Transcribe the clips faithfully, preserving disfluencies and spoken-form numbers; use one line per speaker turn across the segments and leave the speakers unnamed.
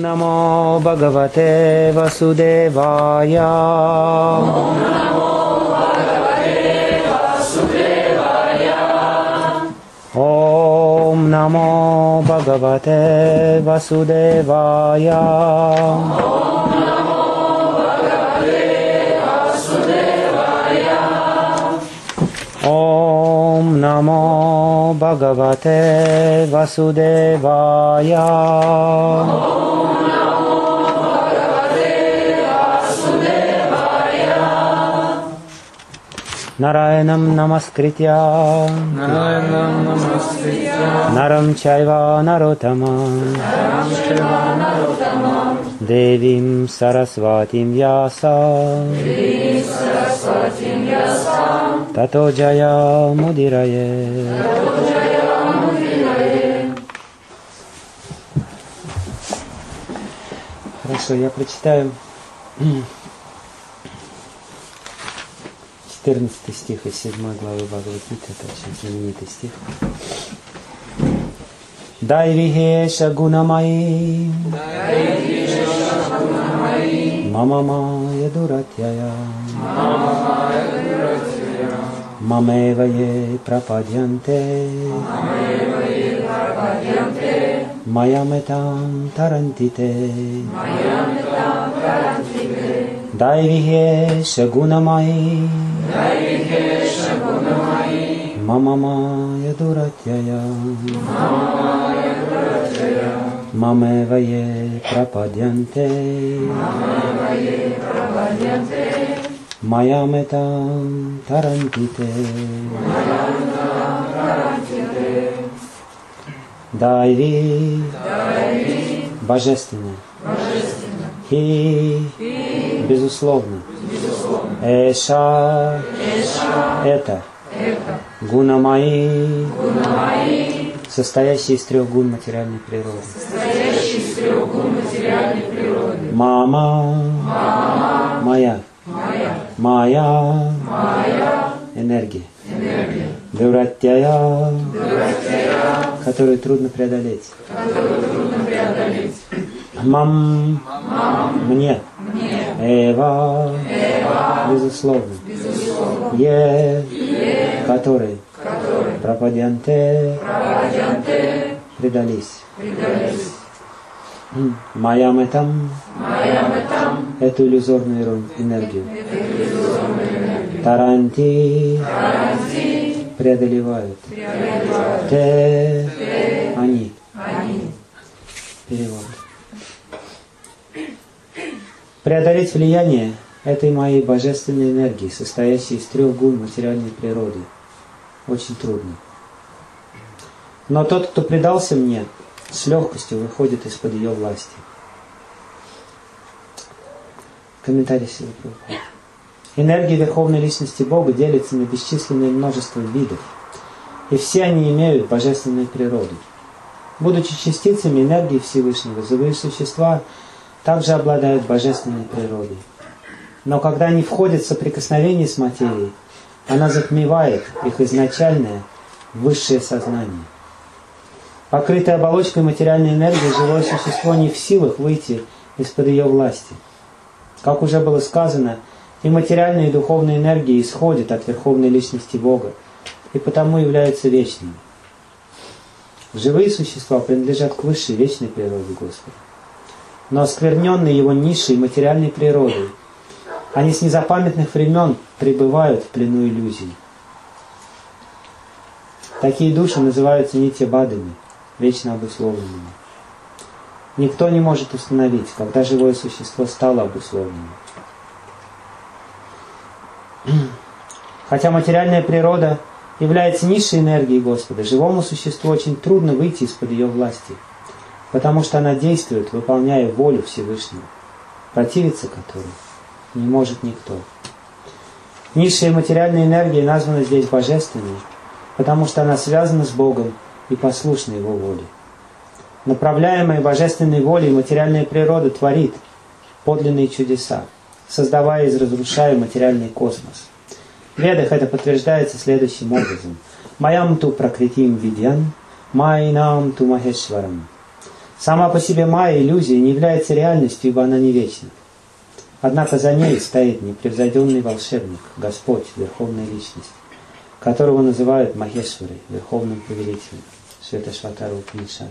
Namo Bhagavate Vasudevaya. Om Namo Bhagavate Vasudevaya. Om Namo Bhagavate Vasudevaya. Om Namo Bhagavate Vasudevaya. Narayanam Namaskritya
Narayanam Namaskritya
Naram Chaiva Narottamam
Naram Chaiva Narottamam
Devim Saraswatim Vyasa
Devim Saraswatim Vyasa
Tato Jaya Mudiraye.
Tato Jaya Mudiraye.
Хорошо, я прочитаю четырнадцатый стих из седьмой главы Бхагавад-гиты, это очень знаменитый стих. Дайвихеша гунамаи мама майя дуратьяя мамевае прападьянте маяметам тарантите Дайвихеша гунамаи Мама майя дуратьяя мамевае прападьянте маяметам тарантите. Дайви божественное и безусловно эша это гунамаи, состоящий из трех гун материальной природы. Мама, Мама моя, моя, энергия, дуратьяя, которую трудно преодолеть. Мам, мне, Эва, безусловно, Е, который пропадянте предались. Майаметам эту иллюзорную энергию. Таранти преодолевают. Те они. Перевод. Преодолеть влияние этой моей божественной энергии, состоящей из трех гун материальной природы, очень трудно. Но тот, кто предался мне, с легкостью выходит из-под ее власти. Комментарий Шрилы Прабхупады. Энергия Верховной Личности Бога делится на бесчисленное множество видов, и все они имеют божественную природу. Будучи частицами энергии Всевышнего, живые существа также обладают божественной природой. Но когда они входят в соприкосновение с материей, она затмевает их изначальное высшее сознание. Покрытое оболочкой материальной энергии, живое существо не в силах выйти из-под ее власти. Как уже было сказано, и материальная, и духовная энергия исходят от Верховной Личности Бога, и потому являются вечными. Живые существа принадлежат к высшей вечной природе Господа. Но оскверненные его низшей материальной природой, они с незапамятных времен пребывают в плену иллюзий. Такие души называются нитья-бадами, вечно обусловленными. Никто не может установить, когда живое существо стало обусловленным. Хотя материальная природа является низшей энергией Господа, живому существу очень трудно выйти из-под ее власти, потому что она действует, выполняя волю Всевышнего, противиться которой не может никто. Низшая материальная энергия названа здесь божественной, потому что она связана с Богом и послушна Его воле. Направляемая божественной волей материальная природа творит подлинные чудеса, создавая из разрушая материальный космос. В Ведах это подтверждается следующим образом. Маям ту пракритим видьян, майнам ту махешварам. Сама по себе майя, иллюзия, не является реальностью, ибо она не вечна. Однако за ней стоит непревзойденный волшебник, Господь, Верховная Личность, которого называют Махешварой, Верховным Повелителем, Шветашватара Упанишады.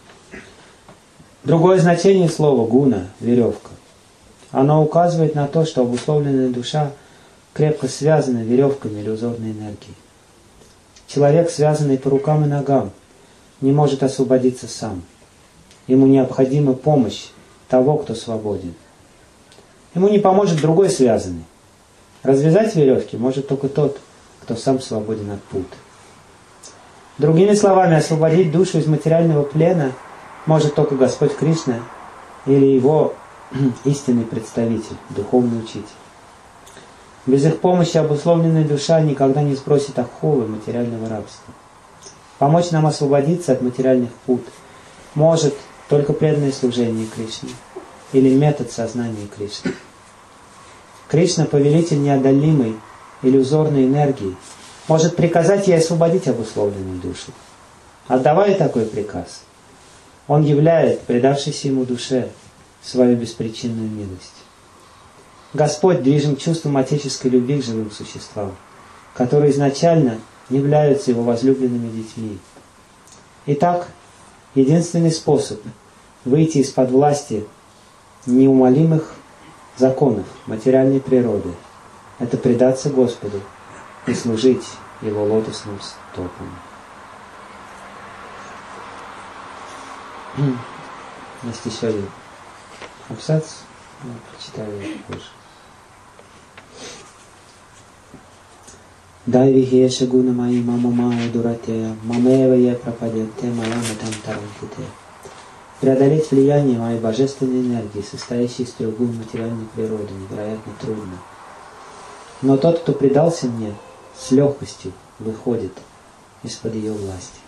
Другое значение слова гуна – веревка. Оно указывает на то, что обусловленная душа крепко связана веревками иллюзорной энергии. Человек, связанный по рукам и ногам, не может освободиться сам. Ему необходима помощь того, кто свободен. Ему не поможет другой связанный. Развязать веревки может только тот, кто сам свободен от пут. Другими словами, освободить душу из материального плена может только Господь Кришна или Его истинный представитель, духовный учитель. Без их помощи обусловленная душа никогда не сбросит оковы материального рабства. Помочь нам освободиться от материальных пут может только преданное служение Кришне или метод сознания Кришны. Кришна, повелитель неодолимой иллюзорной энергии, может приказать ей освободить обусловленную душу. Отдавая такой приказ, Он являет предавшейся Ему душе свою беспричинную милость. Господь движим чувством отеческой любви к живым существам, которые изначально являются Его возлюбленными детьми. Итак, единственный способ выйти из-под власти неумолимых законов материальной природы – это предаться Господу и служить Его лотосным стопам. Есть еще один абзац, я прочитаю его позже. Дайви хеша гуна маи мама мая дуратея, мамева я пропадете, моя метам тарантите. Преодолеть влияние моей божественной энергии, состоящей из трех гун материальной природы, невероятно трудно. Но тот, кто предался мне, с легкостью выходит из-под ее власти.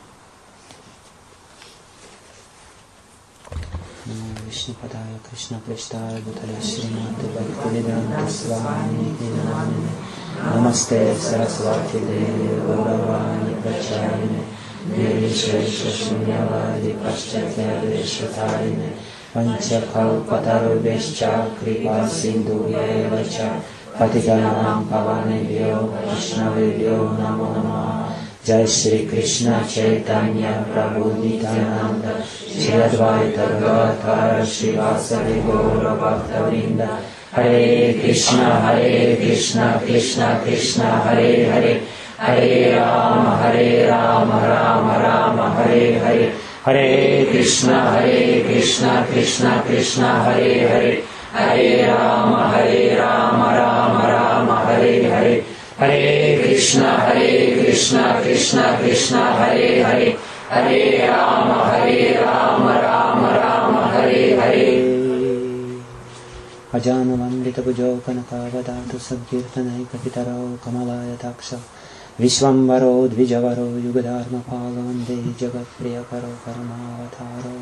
Вишну Падая, Кришна Прештая, Буталя Шримати, Бхактивиданта Свами, Нинамини, Намасте Сарасвати Деви, Гауравани, Прачарини, Виришеша Шуньявади, Пашчатя Вишатарини, Панчакал Патарубешча, Крипа Синду Евача, Патиганам Паване Вьо, Кришнаве Вьо, Намо Нама. Jai Shri Krishna Chaitanya Prabhu Nityananda Shri Advaita Gadadhara Srivasadi Gaura Bhaktavrinda Hare Krishna Hare Krishna Krishna Krishna Hare Hare Hare Rama Hare Rama Rama Rama Hare Hare Hare Krishna Hare Krishna Krishna Krishna Hare Hare Hare Rama Hare Rama Rama Rama Hare Hare Hare Krishna, Hare Krishna, Krishna Krishna, Hare Hare, Hare Rama, Hare Rama, Rama Rama, Hare Hare. Ajana Vandita Pujo Kanakavadanta Sankirtanai Kapitaro Kamalaya Taksha Vishwambaro Dvijavaro Yugadharma Palavande Jagat Priyakaro Karmavataro.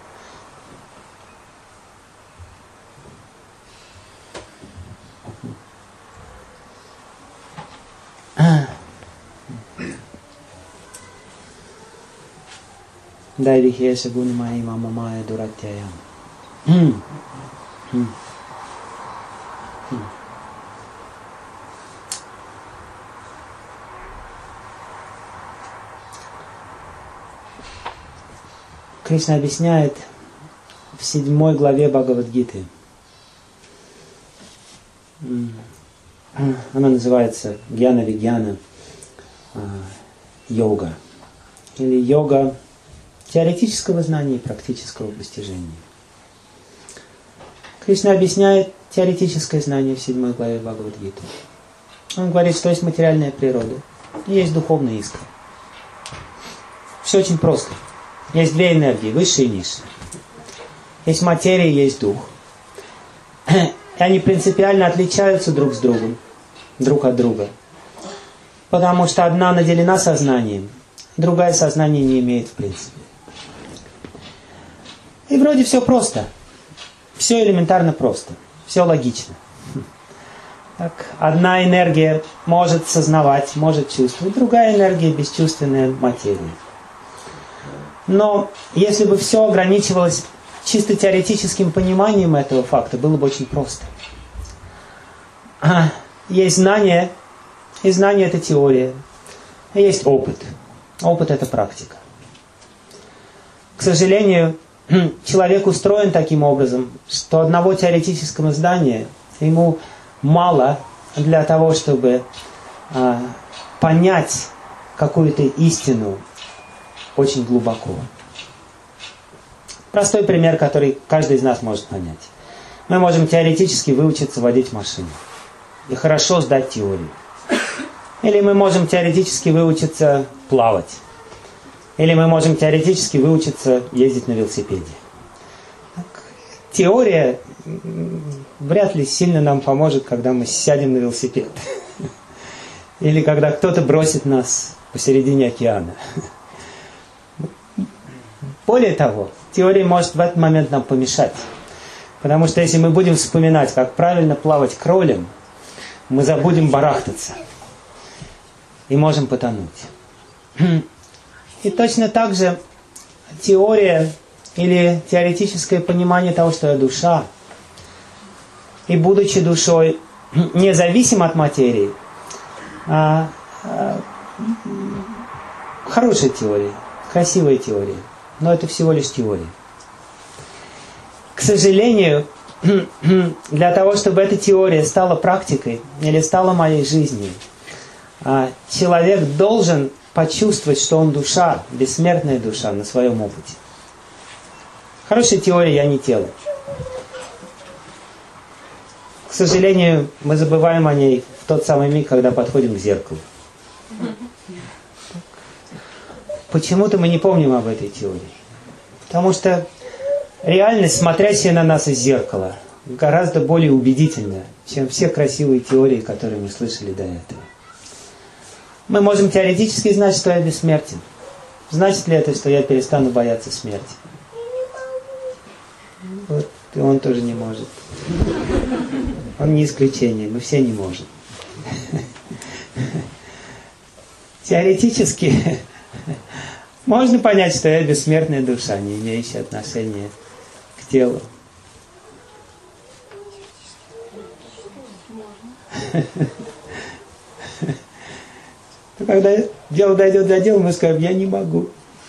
Дайви хеша гуна маи мама мая дуратяя. Кришна объясняет в седьмой главе Бхагавад-гиты. Она называется Гьяна-вигьяна йога. Или йога теоретического знания и практического постижения. Кришна объясняет теоретическое знание в седьмой главе Бхагавад-гиты. Он говорит, что есть материальная природа и есть духовная искра. Все очень просто. Есть две энергии, высшая и низшая. Есть материя, есть дух. И они принципиально отличаются друг с другом, друг от друга. Потому что одна наделена сознанием, другая сознание не имеет в принципе. И вроде все просто. Все элементарно просто. Все логично. Так, одна энергия может сознавать, может чувствовать, другая энергия бесчувственная материя. Но если бы все ограничивалось чисто теоретическим пониманием этого факта, было бы очень просто. Есть знание, и знание – это теория. И есть опыт. Опыт – это практика. К сожалению, человек устроен таким образом, что одного теоретического знания ему мало для того, чтобы а, понять какую-то истину очень глубоко. Простой пример, который каждый из нас может понять. Мы можем теоретически выучиться водить машину и хорошо сдать теорию. Или мы можем теоретически выучиться плавать. Или мы можем теоретически выучиться ездить на велосипеде. Теория вряд ли сильно нам поможет, когда мы сядем на велосипед. Или когда кто-то бросит нас посередине океана. Более того, теория может в этот момент нам помешать. Потому что если мы будем вспоминать, как правильно плавать кролем, мы забудем барахтаться. И можем потонуть. И точно так же теория или теоретическое понимание того, что я душа, и будучи душой, независим от материи, а, а, хорошая теория, красивая теория, но это всего лишь теория. К сожалению, для того, чтобы эта теория стала практикой или стала моей жизнью, человек должен почувствовать, что он душа, бессмертная душа на своем опыте. Хорошая теория, я не тело. К сожалению, мы забываем о ней в тот самый миг, когда подходим к зеркалу. Почему-то мы не помним об этой теории. Потому что реальность, смотрящая на нас из зеркала, гораздо более убедительна, чем все красивые теории, которые мы слышали до этого. Мы можем теоретически знать, что я бессмертен. Значит ли это, что я перестану бояться смерти? Вот, и он тоже не может. Он не исключение, мы все не можем. Теоретически можно понять, что я бессмертная душа, не имеющая отношения к телу. Но когда дело дойдет до дела, мы скажем, я не могу.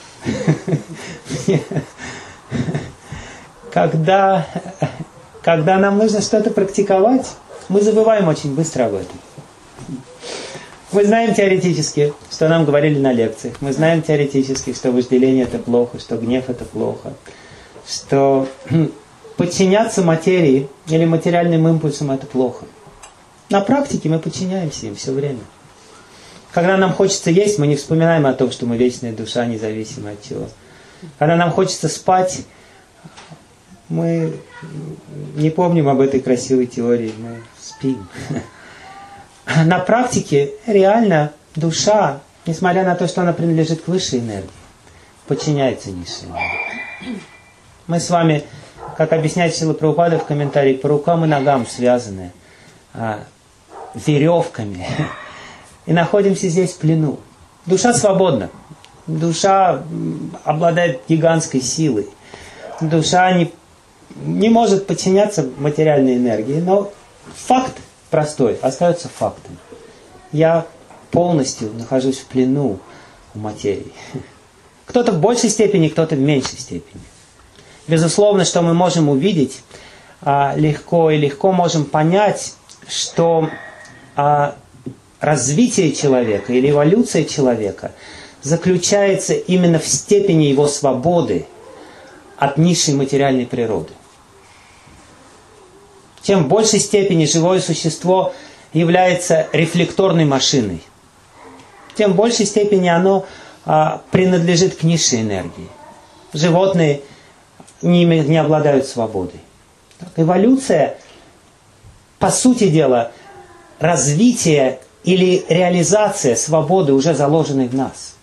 Когда, когда нам нужно что-то практиковать, мы забываем очень быстро об этом. Мы знаем теоретически, что нам говорили на лекциях. Мы знаем теоретически, что вожделение это плохо, что гнев это плохо. Что подчиняться материи или материальным импульсам это плохо. На практике мы подчиняемся им все время. Когда нам хочется есть, мы не вспоминаем о том, что мы вечная душа, независимая от чего. Когда нам хочется спать, мы не помним об этой красивой теории, мы спим. На практике реально душа, несмотря на то, что она принадлежит к высшей энергии, подчиняется низшей энергии. Мы с вами, как объясняет Шрила Прабхупада в комментарии, по рукам и ногам связаны а, веревками и находимся здесь в плену. Душа свободна. Душа обладает гигантской силой. Душа не, не может подчиняться материальной энергии, но факт простой остается фактом. Я полностью нахожусь в плену у материи. Кто-то в большей степени, кто-то в меньшей степени. Безусловно, что мы можем увидеть а, легко и легко можем понять, что а, развитие человека или эволюция человека заключается именно в степени его свободы от низшей материальной природы. Чем в большей степени живое существо является рефлекторной машиной, тем в большей степени оно а, принадлежит к низшей энергии. Животные не, не обладают свободой. Так, эволюция, по сути дела, развитие или реализация свободы, уже заложенной в нас.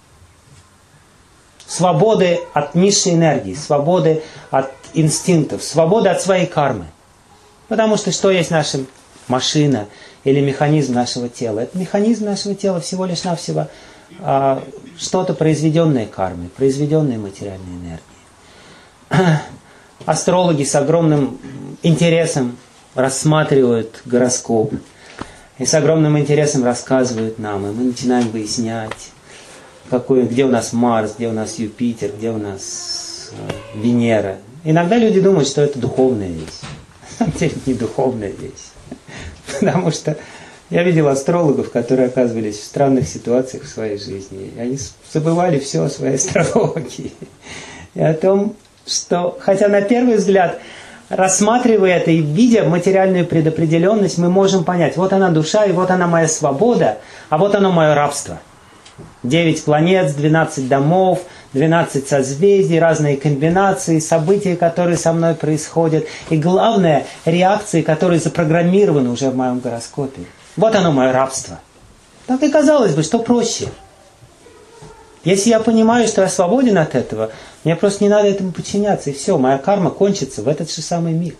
Свободы от низшей энергии, свободы от инстинктов, свободы от своей кармы. Потому что что есть наша машина или механизм нашего тела? Это механизм нашего тела всего лишь навсего а, что-то произведенное кармой, произведенное материальной энергией. Астрологи с огромным интересом рассматривают гороскоп и с огромным интересом рассказывают нам, и мы начинаем выяснять, какой, где у нас Марс, где у нас Юпитер, где у нас э, Венера. Иногда люди думают, что это духовная вещь. На самом деле не духовная вещь. Потому что я видел астрологов, которые оказывались в странных ситуациях в своей жизни. И они забывали все о своей астрологии. И о том, что, хотя на первый взгляд, рассматривая это и видя материальную предопределенность, мы можем понять, вот она душа, и вот она моя свобода, а вот оно мое рабство. Девять планет, двенадцать домов, двенадцать созвездий, разные комбинации, события, которые со мной происходят. И главное, реакции, которые запрограммированы уже в моем гороскопе. Вот оно мое рабство. Так и казалось бы, что проще. Если я понимаю, что я свободен от этого, мне просто не надо этому подчиняться. И все, моя карма кончится в этот же самый миг.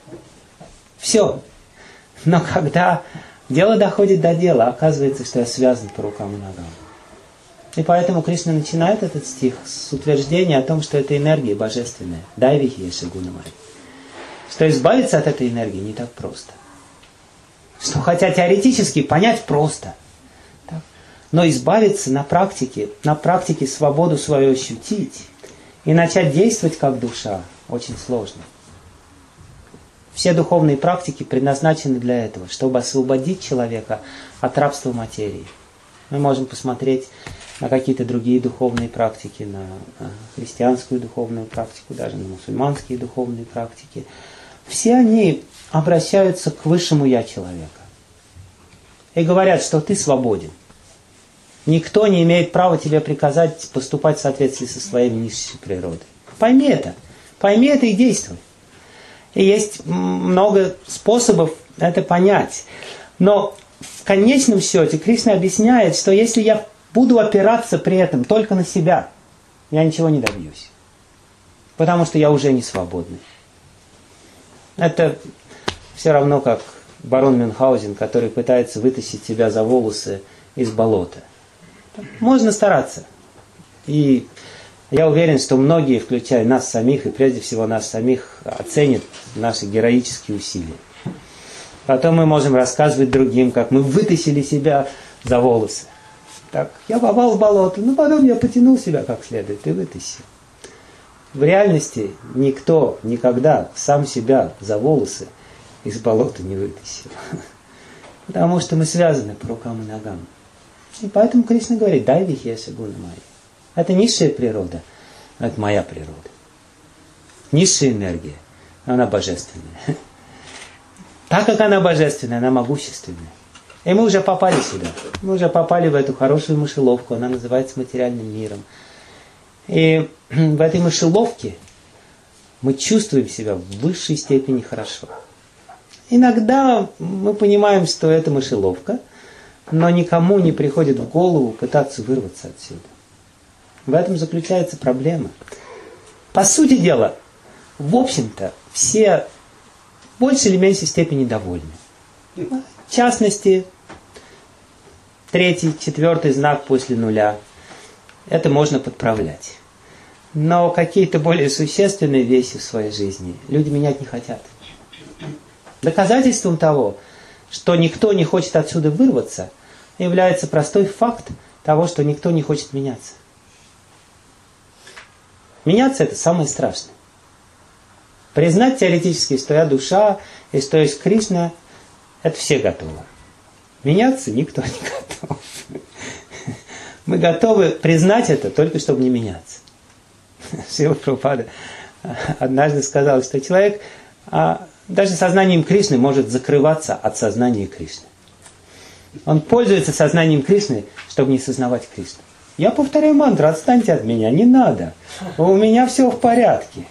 Все. Но когда дело доходит до дела, оказывается, что я связан по рукам и ногам. И поэтому Кришна начинает этот стих с утверждения о том, что это энергия божественная. Дайвихи еши гунамай. Что избавиться от этой энергии не так просто. Что хотя теоретически понять просто. Так? Но избавиться на практике, на практике свободу свою ощутить и начать действовать как душа очень сложно. Все духовные практики предназначены для этого, чтобы освободить человека от рабства материи. Мы можем посмотреть на какие-то другие духовные практики, на христианскую духовную практику, даже на мусульманские духовные практики. Все они обращаются к высшему Я человека. И говорят, что ты свободен. Никто не имеет права тебе приказать поступать в соответствии со своей низшей природой. Пойми это. Пойми это и действуй. И есть много способов это понять. Но в конечном счете Кришна объясняет, что если я буду опираться при этом только на себя, я ничего не добьюсь. Потому что я уже не свободный. Это все равно как барон Мюнхгаузен, который пытается вытащить себя за волосы из болота. Можно стараться. И я уверен, что многие, включая нас самих, и прежде всего нас самих, оценят наши героические усилия. Потом мы можем рассказывать другим, как мы вытащили себя за волосы. Так, я попал в болото, но потом я потянул себя как следует и вытащил. В реальности никто никогда сам себя за волосы из болота не вытащил. Потому что мы связаны по рукам и ногам. И поэтому Кришна говорит, дай вихеша гунамай. Это низшая природа, это моя природа. Низшая энергия, она божественная. Так как она божественная, она могущественная. И мы уже попали сюда. Мы уже попали в эту хорошую мышеловку. Она называется материальным миром. И в этой мышеловке мы чувствуем себя в высшей степени хорошо. Иногда мы понимаем, что это мышеловка, но никому не приходит в голову пытаться вырваться отсюда. В этом заключается проблема. По сути дела, в общем-то, все в большей или меньшей степени довольны. В частности, третий, четвертый знак после нуля. Это можно подправлять. Но какие-то более существенные вещи в своей жизни люди менять не хотят. Доказательством того, что никто не хочет отсюда вырваться, является простой факт того, что никто не хочет меняться. Меняться – это самое страшное. Признать теоретически, что я душа и что есть Кришна, это все готовы. Меняться никто не готов. Мы готовы признать это, только чтобы не меняться. Шрила Прабхупада однажды сказал, что человек а, даже сознанием Кришны может закрываться от сознания Кришны. Он пользуется сознанием Кришны, чтобы не сознавать Кришну. Я повторяю мантру, отстаньте от меня, не надо. У меня все в порядке.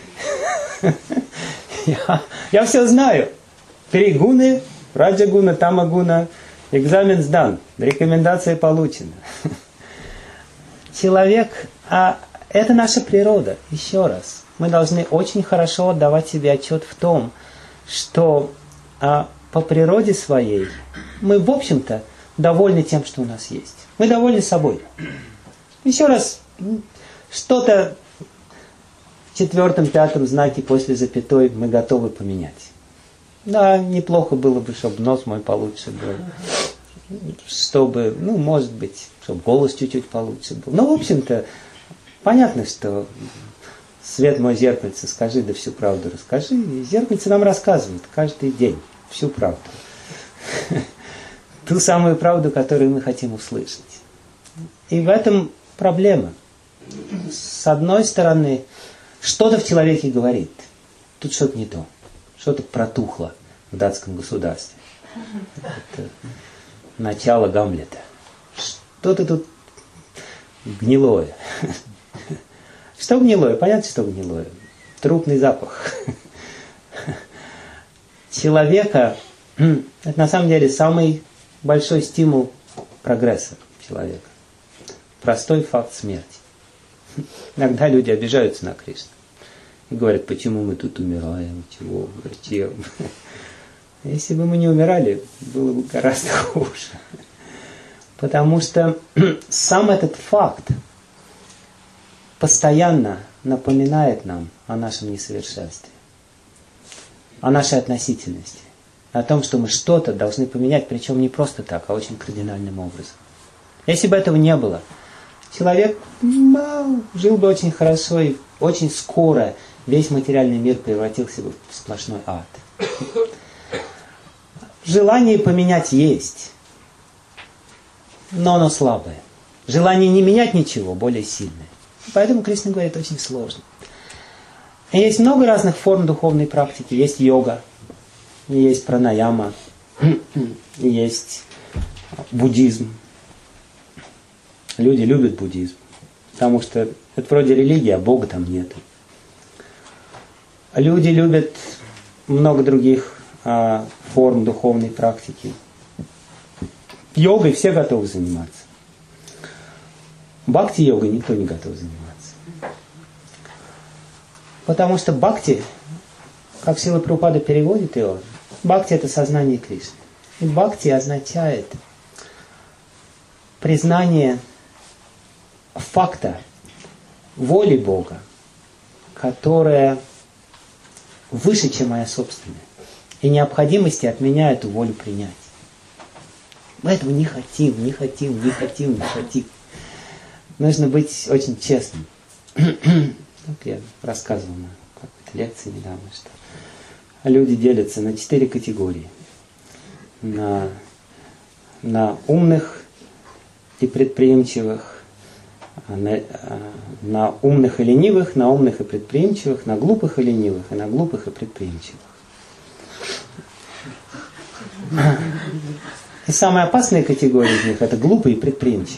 Я, я все знаю. Три гуны, раджагуна, тамагуна. Экзамен сдан. Рекомендация получена. Человек, а это наша природа. Еще раз. Мы должны очень хорошо отдавать себе отчет в том, что а, по природе своей мы, в общем-то, довольны тем, что у нас есть. Мы довольны собой. Еще раз, что-то в четвертом, пятом знаке после запятой мы готовы поменять. Да, неплохо было бы, чтобы нос мой получше был. Чтобы, ну, может быть, чтобы голос чуть-чуть получше был. Ну, в общем-то, понятно, что свет мой, зеркальце, скажи, да всю правду расскажи. И зеркальце нам рассказывает каждый день всю правду. Ту самую правду, которую мы хотим услышать. И в этом проблема. С одной стороны, что-то в человеке говорит. Тут что-то не то. Что-то протухло в датском государстве. Это начало Гамлета. Что-то тут гнилое. Что гнилое? Понятно, что гнилое. Трупный запах. Человека, это на самом деле самый большой стимул прогресса человека. Простой факт смерти. Иногда люди обижаются на Кришну. И говорят, почему мы тут умираем, чего, зачем. Если бы мы не умирали, было бы гораздо хуже. Потому что сам этот факт постоянно напоминает нам о нашем несовершенстве, о нашей относительности, о том, что мы что-то должны поменять, причем не просто так, а очень кардинальным образом. Если бы этого не было, человек ну, жил бы очень хорошо, и очень скоро весь материальный мир превратился бы в сплошной ад. Желание поменять есть, но оно слабое. Желание не менять ничего более сильное. Поэтому Кришна говорит, очень сложно. И есть много разных форм духовной практики. Есть йога, есть пранаяма, есть буддизм. Люди любят буддизм, потому что это вроде религии, а Бога там нет. Люди любят много других а, форм духовной практики. Йогой все готовы заниматься. Бхакти-йогой никто не готов заниматься. Потому что бхакти, как Шрила Прабхупада переводит его, бхакти это сознание Кришны. И бхакти означает признание факта воли Бога, которая выше, чем моя собственная, и необходимости от меня эту волю принять. Мы этого не хотим, не хотим, не хотим, не хотим. Нужно быть очень честным. Как я рассказывал на какой-то лекции недавно, что люди делятся на четыре категории. На, на умных и предприимчивых, на, на умных и ленивых, на умных и предприимчивых, на глупых и ленивых, и на глупых и предприимчивых. И самая опасная категория из них – это глупые и предприимчивые.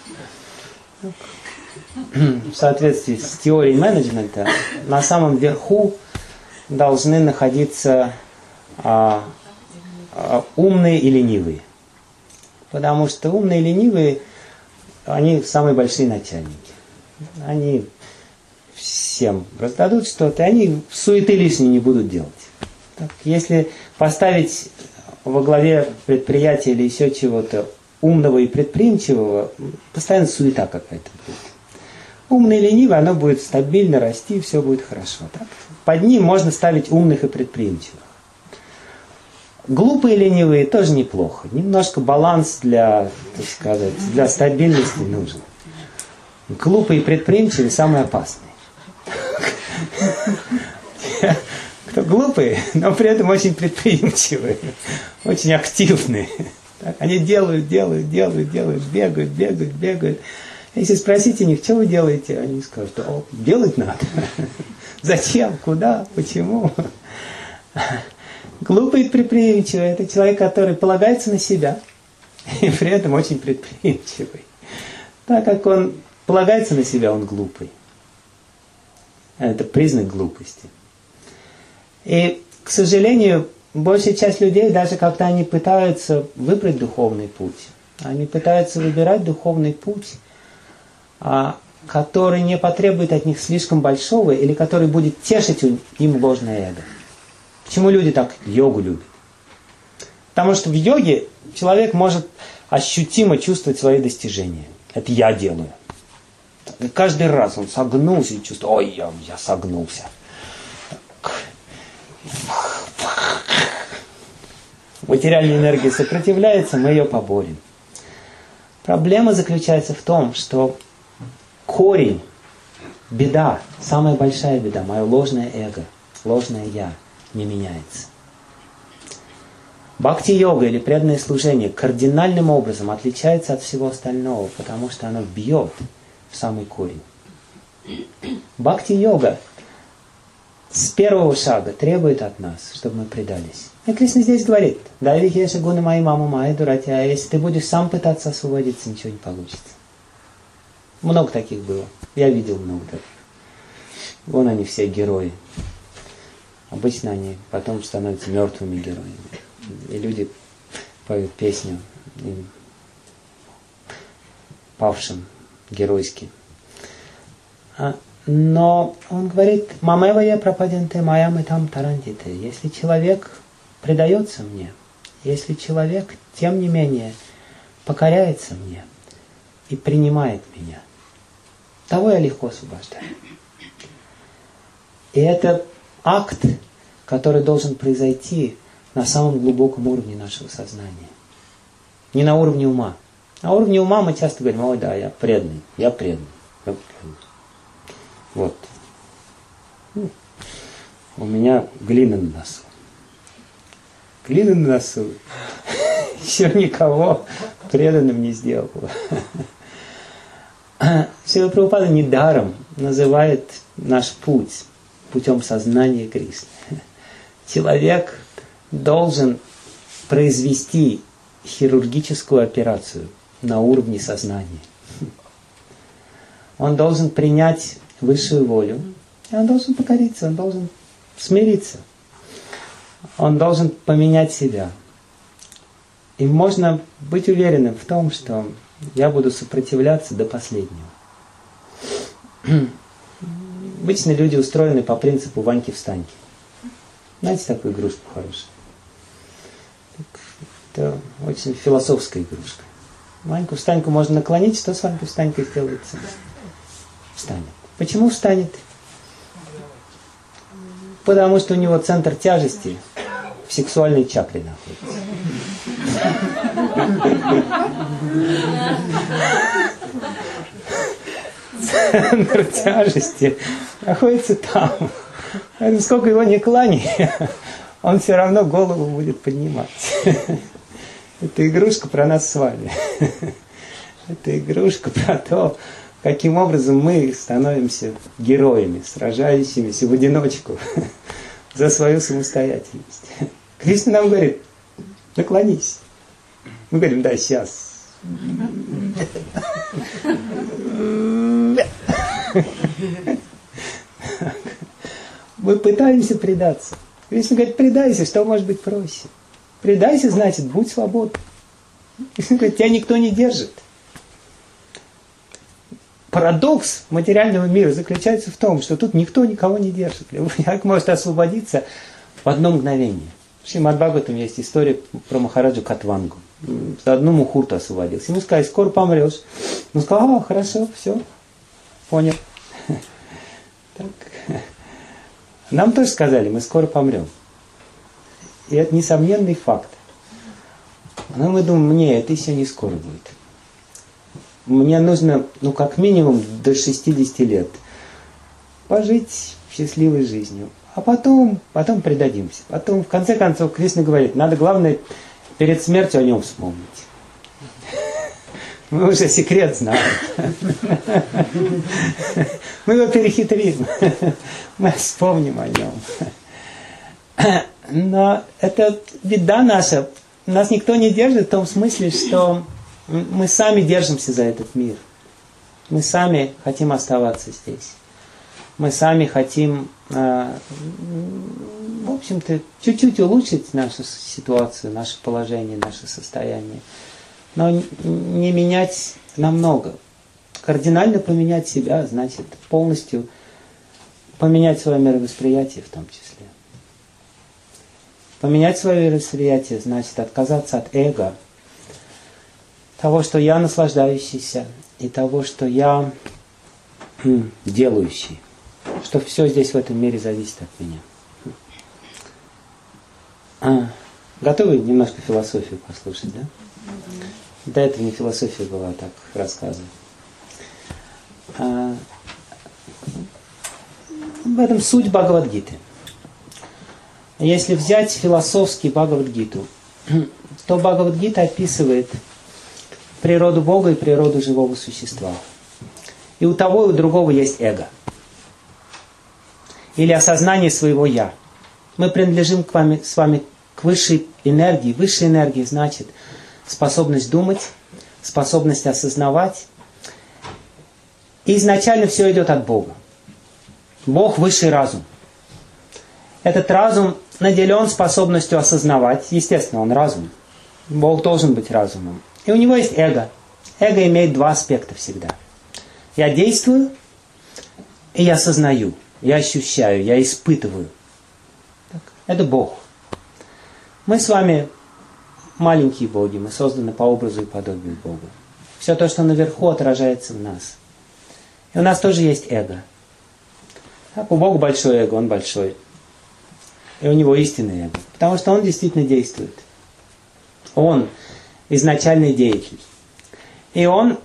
В соответствии с теорией менеджмента, на самом верху должны находиться а, а, умные и ленивые. Потому что умные и ленивые, они самые большие начальники. Они всем раздадут что-то, и они суеты лишней не будут делать. Так, если поставить во главе предприятия или еще чего-то умного и предприимчивого, постоянно суета какая-то будет. Умный и ленивый, оно будет стабильно расти, все будет хорошо. Так? Под ним можно ставить умных и предприимчивых. Глупые и ленивые тоже неплохо. Немножко баланс для, так сказать, для стабильности нужен. Глупые и предприимчивые самые опасные. Кто глупые, но при этом очень предприимчивые, очень активные. Так, они делают, делают, делают, делают, бегают, бегают, бегают. Если спросите них, что вы делаете, они скажут, о, делать надо. Зачем, куда, почему? Глупый и предприимчивый – это человек, который полагается на себя, и при этом очень предприимчивый. Так как он полагается на себя, он глупый. Это признак глупости. И, к сожалению, большая часть людей, даже когда они пытаются выбрать духовный путь, они пытаются выбирать духовный путь, который не потребует от них слишком большого или который будет тешить им ложное эго. Почему люди так йогу любят? Потому что в йоге человек может ощутимо чувствовать свои достижения. Это я делаю. И каждый раз он согнулся и чувствует, ой, я, я согнулся. Материальная энергия сопротивляется, мы ее поборем. Проблема заключается в том, что корень, беда, самая большая беда, мое ложное эго, ложное я не меняется. Бхакти-йога или преданное служение кардинальным образом отличается от всего остального, потому что оно бьет в самый корень. Бхакти-йога с первого шага требует от нас, чтобы мы предались. И Кришна здесь говорит, дай вихеша гуна мои маму май дурати, а если ты будешь сам пытаться освободиться, ничего не получится. Много таких было. Я видел много таких. Вон они все герои. Обычно они потом становятся мертвыми героями. И люди поют песню им, павшим геройски. А, но он говорит, «Мамева я пропаденте, моя мы там тарантите». Если человек предается мне, если человек, тем не менее, покоряется мне и принимает меня, того я легко освобождаю. И это акт, который должен произойти на самом глубоком уровне нашего сознания. Не на уровне ума. На уровне ума мы часто говорим, ой, да, я преданный, я преданный. Я преданный. Вот. У меня глина на носу. Глина на носу еще никого преданным не сделала. Шрила Прабхупада недаром называет наш путь путем сознания Кришны. Человек должен произвести хирургическую операцию на уровне сознания. Он должен принять высшую волю, и он должен покориться, он должен смириться. Он должен поменять себя. И можно быть уверенным в том, что я буду сопротивляться до последнего. Обычно люди устроены по принципу Ваньки-встаньки. Знаете такую игрушку хорошую? Это очень философская игрушка. Ваньку-встаньку можно наклонить, что с Ванькой-встанькой сделается? Встанет. Почему встанет? Потому что у него центр тяжести в сексуальной чакре находится. Центр тяжести находится там. Поэтому сколько его ни клани, он все равно голову будет поднимать. Это игрушка про нас с вами. Это игрушка про то, каким образом мы становимся героями, сражающимися в одиночку за свою самостоятельность. Кришна нам говорит, наклонись. Мы говорим, да, сейчас. Мы пытаемся предаться. Кришна говорит, предайся, что может быть проще? Предайся, значит, будь свободен. Кришна говорит, тебя никто не держит. Парадокс материального мира заключается в том, что тут никто никого не держит. Человек может освободиться в одно мгновение. В Шримад Бхагаватам есть история про Махараджу Катвангу. За одну мухурту освободился. Ему сказали, скоро помрешь. Он сказал, а, хорошо, все, понял. Так. Нам тоже сказали, мы скоро помрем. И это несомненный факт. Но мы думаем, не, это еще не скоро будет. Мне нужно, ну, как минимум до шестидесяти лет пожить счастливой жизнью. А потом, потом предадимся. Потом, в конце концов, Кришна говорит, надо, главное, перед смертью о нем вспомнить. Мы уже секрет знаем. Мы его перехитрим. Мы вспомним о нем. Но это беда наша. Нас никто не держит в том смысле, что мы сами держимся за этот мир. Мы сами хотим оставаться здесь. Мы сами хотим, в общем-то, чуть-чуть улучшить нашу ситуацию, наше положение, наше состояние. Но не менять намного. Кардинально поменять себя, значит, полностью поменять свое мировосприятие в том числе. Поменять свое мировосприятие, значит, отказаться от эго, того, что я наслаждающийся, и того, что я делающий. Что все здесь в этом мире зависит от меня. А, готовы немножко философию послушать, да? До этого не философия была, так рассказываю. А, в этом суть Бхагавад-гиты. Если взять философский Бхагавад-гиту, то Бхагавад-гита описывает природу Бога и природу живого существа. И у того и у другого есть эго. Или осознание своего «я». Мы принадлежим к вами, с вами к высшей энергии. Высшая энергия значит способность думать, способность осознавать. И изначально все идет от Бога. Бог – высший разум. Этот разум наделен способностью осознавать. Естественно, он разум. Бог должен быть разумом. И у него есть эго. Эго имеет два аспекта всегда. Я действую, и я осознаю. Я ощущаю, я испытываю. Так, это Бог. Мы с вами маленькие боги. Мы созданы по образу и подобию Бога. Все то, что наверху, отражается в нас. И у нас тоже есть эго. Так, у Бога большое эго, он большой. И у него истинное эго. Потому что он действительно действует. Он изначальный деятель. И он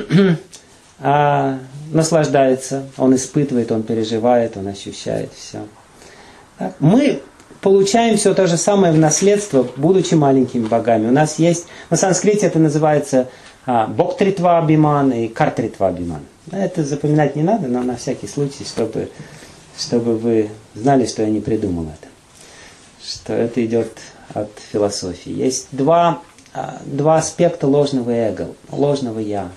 а, наслаждается, он испытывает, он переживает, он ощущает все. Так, мы получаем все то же самое в наследство, будучи маленькими богами. У нас есть, на санскрите это называется а, Бхоктритва-абхиман и Картритва-абхиман. Это запоминать не надо, но на всякий случай, чтобы, чтобы вы знали, что я не придумал это. Что это идет от философии. Есть два, два аспекта ложного эго, ложного я.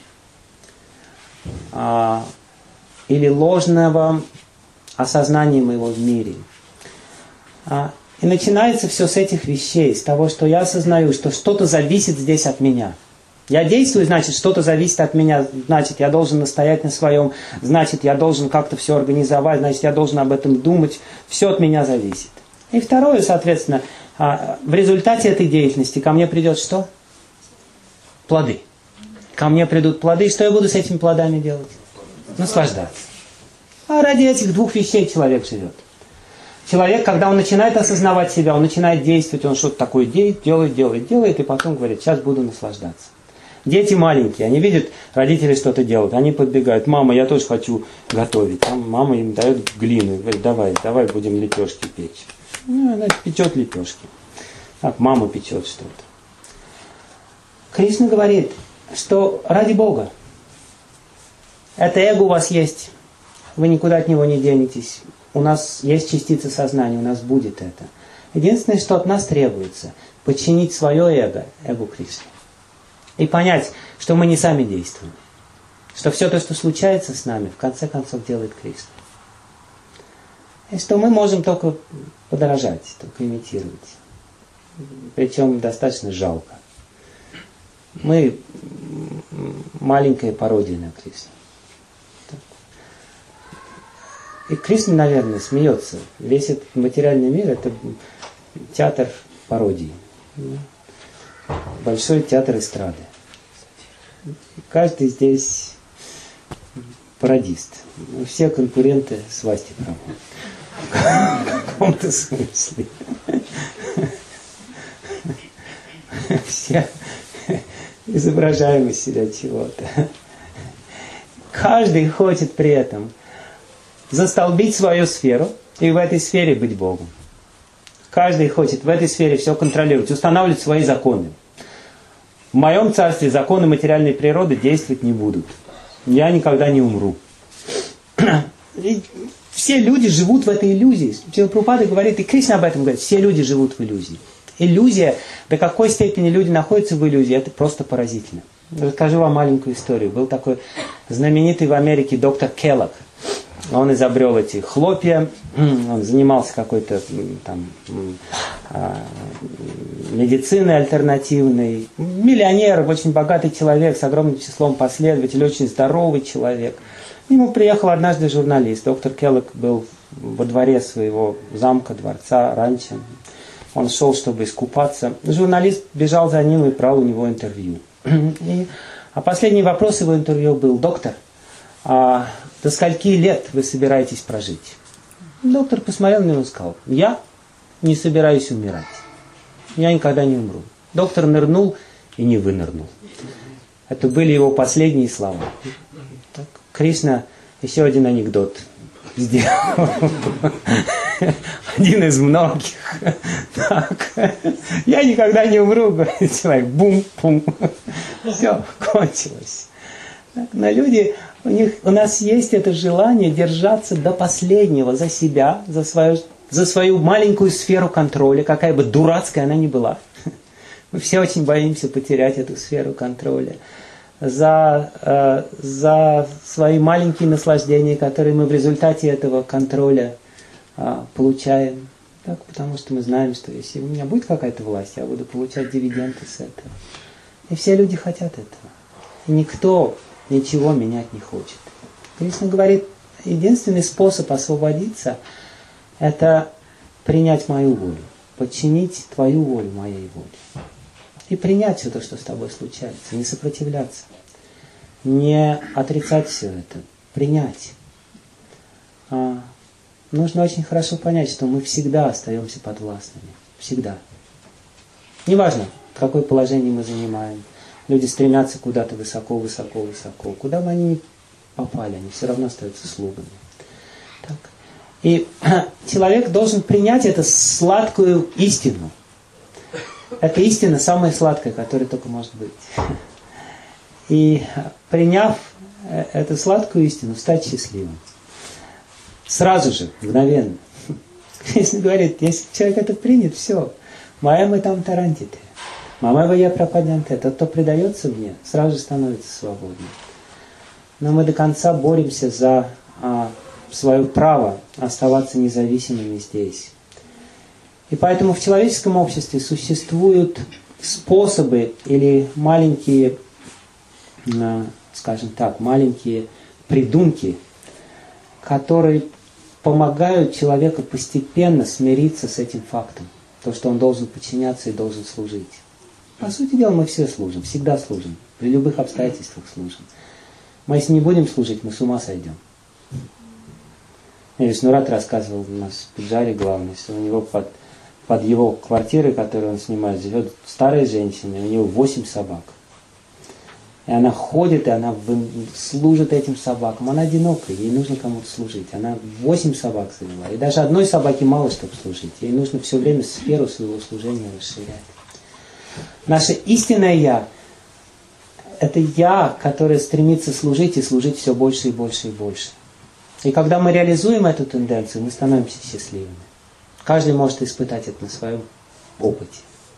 А, или ложного осознания моего в мире. А, и начинается все с этих вещей, с того, что я осознаю, что что-то зависит здесь от меня. Я действую, значит, что-то зависит от меня, значит, я должен настоять на своем, значит, я должен как-то все организовать, значит, я должен об этом думать, все от меня зависит. И второе, соответственно, в результате этой деятельности ко мне придет что? Плоды. Ко мне придут плоды, и что я буду с этими плодами делать? Наслаждаться. А ради этих двух вещей человек живет. Человек, когда он начинает осознавать себя, он начинает действовать, он что-то такое делает, делает, делает, делает, и потом говорит, сейчас буду наслаждаться. Дети маленькие, они видят, родители что-то делают, они подбегают, мама, я тоже хочу готовить. Там мама им дает глину, говорит, давай, давай будем лепешки печь. Ну, она печет лепешки. Так, мама печет что-то. Кришна говорит, что ради Бога. Это эго у вас есть. Вы никуда от него не денетесь. У нас есть частица сознания, у нас будет это. Единственное, что от нас требуется, подчинить свое эго, эго Кришне. И понять, что мы не сами действуем. Что все то, что случается с нами, в конце концов делает Кришна. И что мы можем только подражать, только имитировать. Причем достаточно жалко. Мы маленькая пародия на Кришну. И Кришна, наверное, смеется. Весь этот материальный мир – это театр пародии. Большой театр эстрады. Каждый здесь пародист. Все конкуренты свасти правы. В каком-то смысле. Все изображаем из себя чего-то. Каждый хочет при этом застолбить свою сферу и в этой сфере быть Богом. Каждый хочет в этой сфере все контролировать, устанавливать свои законы. В моем царстве законы материальной природы действовать не будут. Я никогда не умру. И все люди живут в этой иллюзии. Шрила Прабхупада говорит, и Кришна об этом говорит, все люди живут в иллюзии. Иллюзия, до какой степени люди находятся в иллюзии, это просто поразительно. Расскажу вам маленькую историю. Был такой знаменитый в Америке доктор Келлог. Он изобрел эти хлопья, он занимался какой-то там медициной альтернативной. Миллионер, очень богатый человек, с огромным числом последователей, очень здоровый человек. К нему приехал однажды журналист. Доктор Келлог был во дворе своего замка, дворца, ранчо. Он шел, чтобы искупаться. Журналист бежал за ним и брал у него интервью. И, а последний вопрос его интервью был: доктор, а до скольки лет вы собираетесь прожить? Доктор посмотрел на него и сказал: я не собираюсь умирать. Я никогда не умру. Доктор нырнул и не вынырнул. Это были его последние слова. Так, Кришна еще один анекдот сделал. Один из многих. Так. Я никогда не умру, говорит человек. Бум-бум. Все, кончилось. Так, но люди, у них, у нас есть это желание держаться до последнего за себя, за свою, за свою маленькую сферу контроля, какая бы дурацкая она ни была. Мы все очень боимся потерять эту сферу контроля. За, э, за свои маленькие наслаждения, которые мы в результате этого контроля э, получаем. Так, потому что мы знаем, что если у меня будет какая-то власть, я буду получать дивиденды с этого. И все люди хотят этого. И никто ничего менять не хочет. Кришна говорит, единственный способ освободиться – это принять мою волю, подчинить твою волю моей воле. И принять все то, что с тобой случается, не сопротивляться, не отрицать все это, принять. А, нужно очень хорошо понять, что мы всегда остаемся подвластными, всегда. Неважно, какое положение мы занимаем. Люди стремятся куда-то высоко, высоко, высоко. Куда бы они ни попали, они все равно остаются слугами. Так. И человек должен принять эту сладкую истину. Это истина самая сладкая, которая только может быть. И приняв эту сладкую истину, стать счастливым. Сразу же, мгновенно. Кришна говорит, если человек это принят, все. Моя мы там тарантиты. Мама я пропаденте. Тот, кто предается мне, сразу же становится свободным. Но мы до конца боремся за а, свое право оставаться независимыми здесь. И поэтому в человеческом обществе существуют способы или маленькие, скажем так, маленькие придумки, которые помогают человеку постепенно смириться с этим фактом. То, что он должен подчиняться и должен служить. По сути дела, мы все служим, всегда служим, при любых обстоятельствах служим. Мы если не будем служить, мы с ума сойдем. Вишнурат рассказывал у нас в Пиджаре главный, что у него под, под его квартирой, которую он снимает, живет старая женщина, у нее восемь собак. И она ходит, и она служит этим собакам. Она одинокая, ей нужно кому-то служить. Она восемь собак завела. И даже одной собаке мало, чтобы служить. Ей нужно все время сферу своего служения расширять. Наше истинное «Я» – это «Я», которое стремится служить и служить все больше и больше и больше. И когда мы реализуем эту тенденцию, мы становимся счастливыми. Каждый может испытать это на своем опыте.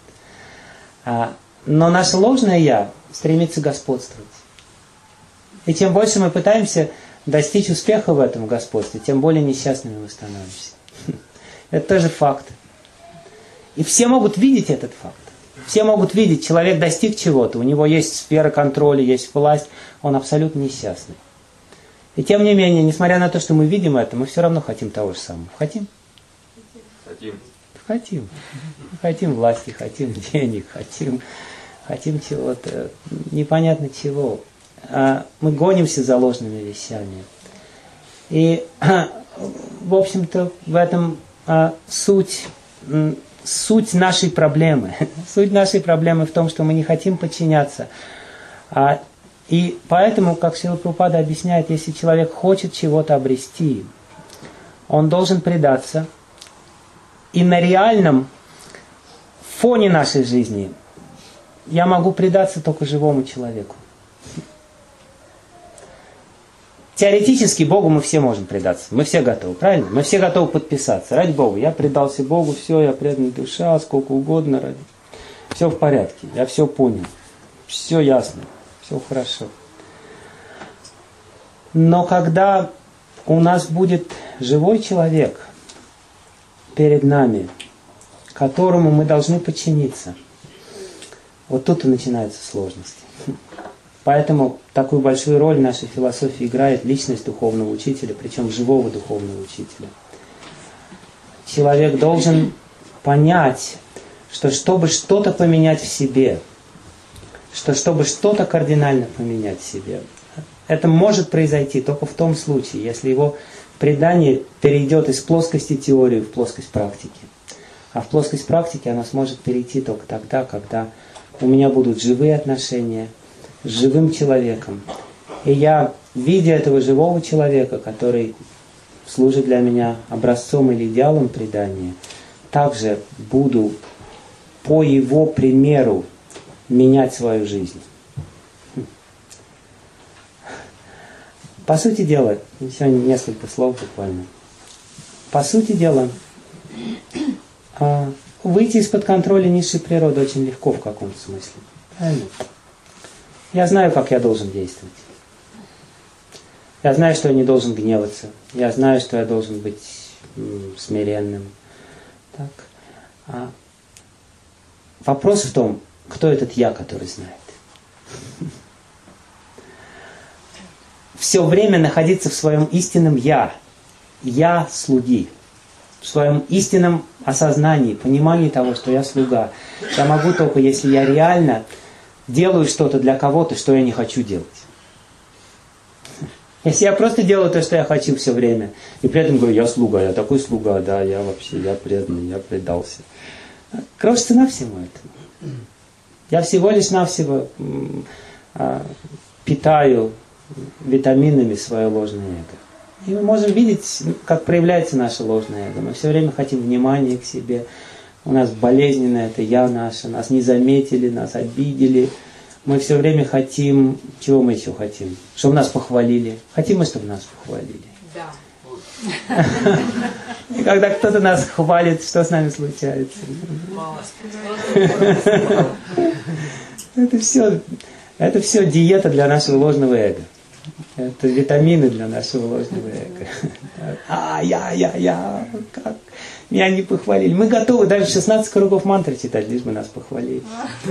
Но наше ложное «Я» стремится господствовать. И чем больше мы пытаемся достичь успеха в этом господстве, тем более несчастными мы становимся. Это тоже факт. И все могут видеть этот факт. Все могут видеть, человек достиг чего-то, у него есть сфера контроля, есть власть, он абсолютно несчастный. И тем не менее, несмотря на то, что мы видим это, мы все равно хотим того же самого. Хотим?
Хотим.
Хотим. Хотим власти, хотим денег, хотим, хотим чего-то, непонятно чего. Мы гонимся за ложными вещами. И, в общем-то, в этом суть... Суть нашей проблемы. Суть нашей проблемы в том, что мы не хотим подчиняться. И поэтому, как Шрила Прабхупада объясняет, если человек хочет чего-то обрести, он должен предаться. И на реальном фоне нашей жизни я могу предаться только живому человеку. Теоретически Богу мы все можем предаться. Мы все готовы, правильно? Мы все готовы подписаться. Ради Бога. Я предался Богу, все, я преданная душа, сколько угодно. Ради. Все в порядке, я все понял. Все ясно, все хорошо. Но когда у нас будет живой человек перед нами, которому мы должны подчиниться, вот тут и начинаются сложности. Поэтому такую большую роль в нашей философии играет личность духовного учителя, причем живого духовного учителя. Человек должен понять, что чтобы что-то поменять в себе, что чтобы что-то кардинально поменять в себе, это может произойти только в том случае, если его предание перейдет из плоскости теории в плоскость практики. А в плоскость практики она сможет перейти только тогда, когда у меня будут живые отношения с живым человеком. И я, видя этого живого человека, который служит для меня образцом или идеалом предания, также буду по его примеру менять свою жизнь. По сути дела, сегодня несколько слов буквально. По сути дела, выйти из-под контроля низшей природы очень легко в каком-то смысле. Правильно? Я знаю, как я должен действовать. Я знаю, что я не должен гневаться. Я знаю, что я должен быть м, смиренным. Так. А вопрос в том, кто этот я, который знает. Все время находиться в своем истинном я. Я слуги. В своем истинном осознании, понимании того, что я слуга. Я могу только, если я реально делаю что-то для кого-то, что я не хочу делать. Если я просто делаю то, что я хочу все время, и при этом говорю, я слуга, я такой слуга, да, я вообще, я преданный, я предался. Кроешь цена всему этому. Я всего лишь навсего а, питаю витаминами свое ложное эго. И мы можем видеть, как проявляется наше ложное эго. Мы все время хотим внимания к себе. У нас болезненно это я наше, нас не заметили, нас обидели. Мы все время хотим, чего мы еще хотим? Чтобы нас похвалили. Хотим мы, чтобы нас похвалили?
Да.
И когда кто-то нас хвалит, что с нами случается?
Мало.
Это все, это все диета для нашего ложного эго. Это витамины для нашего ложного эго. А, я, я, я, как? Меня не похвалили. Мы готовы даже шестнадцать кругов мантры читать, лишь бы нас похвалили.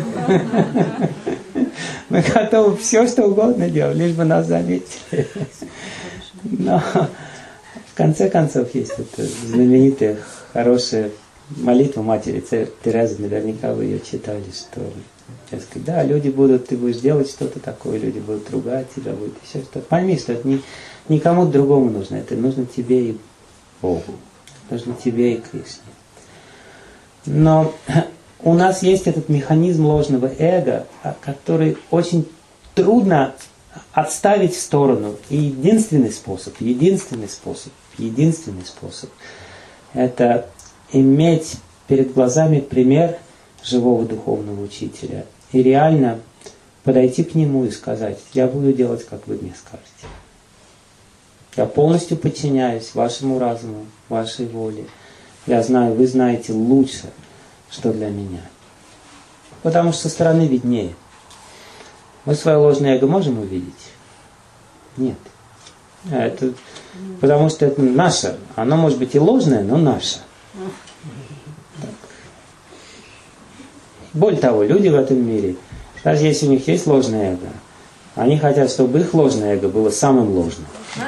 Мы готовы все, что угодно делать, лишь бы нас заметили. Но в конце концов есть эта знаменитая, хорошая молитва матери Терезы, наверняка вы ее читали, что, сказать, да, люди будут, ты будешь делать что-то такое, люди будут ругать тебя, будет еще что-то. Пойми, что это не, не кому-то другому нужно, это нужно тебе и Богу, нужно тебе и Кришне. Но у нас есть этот механизм ложного эго, который очень трудно отставить в сторону. И единственный способ, единственный способ, единственный способ – это иметь перед глазами пример живого духовного учителя. И реально подойти к нему и сказать, я буду делать, как вы мне скажете. Я полностью подчиняюсь вашему разуму, вашей воле. Я знаю, вы знаете лучше, что для меня. Потому что со стороны виднее. Мы свое ложное эго можем увидеть? Нет. Это, потому что это наше. Оно может быть и ложное, но наше. Так. Более того, люди в этом мире, даже если у них есть ложное эго, они хотят, чтобы их ложное эго было самым ложным.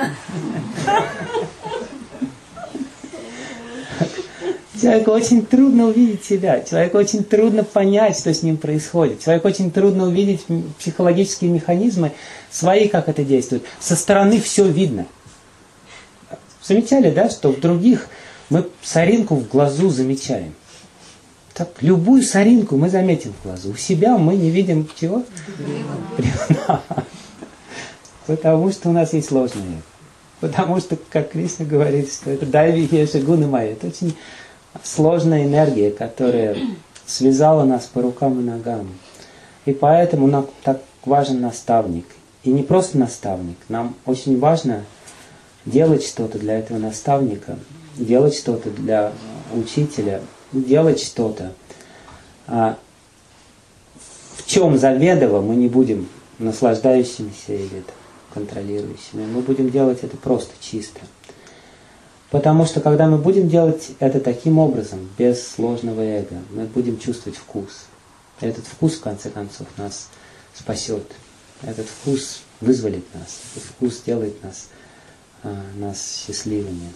Человеку очень трудно увидеть себя, человеку очень трудно понять, что с ним происходит. Человеку очень трудно увидеть психологические механизмы свои, как это действует. Со стороны все видно. Замечали, да, что в других мы соринку в глазу замечаем. Так, любую соринку мы заметим в глазу. У себя мы не видим чего? Бревна. Потому что у нас есть ложное эго. Потому что, как Кришна говорит, что это дайви еши гуны майя. Это очень сложная энергия, которая связала нас по рукам и ногам. И поэтому нам так важен наставник. И не просто наставник. Нам очень важно делать что-то для этого наставника, делать что-то для учителя, делать что-то, в чем заведомо мы не будем наслаждающимися или контролирующими. Мы будем делать это просто, чисто. Потому что, когда мы будем делать это таким образом, без сложного эго, мы будем чувствовать вкус. Этот вкус, в конце концов, нас спасет. Этот вкус вызволит нас. Этот вкус сделает нас, нас счастливыми.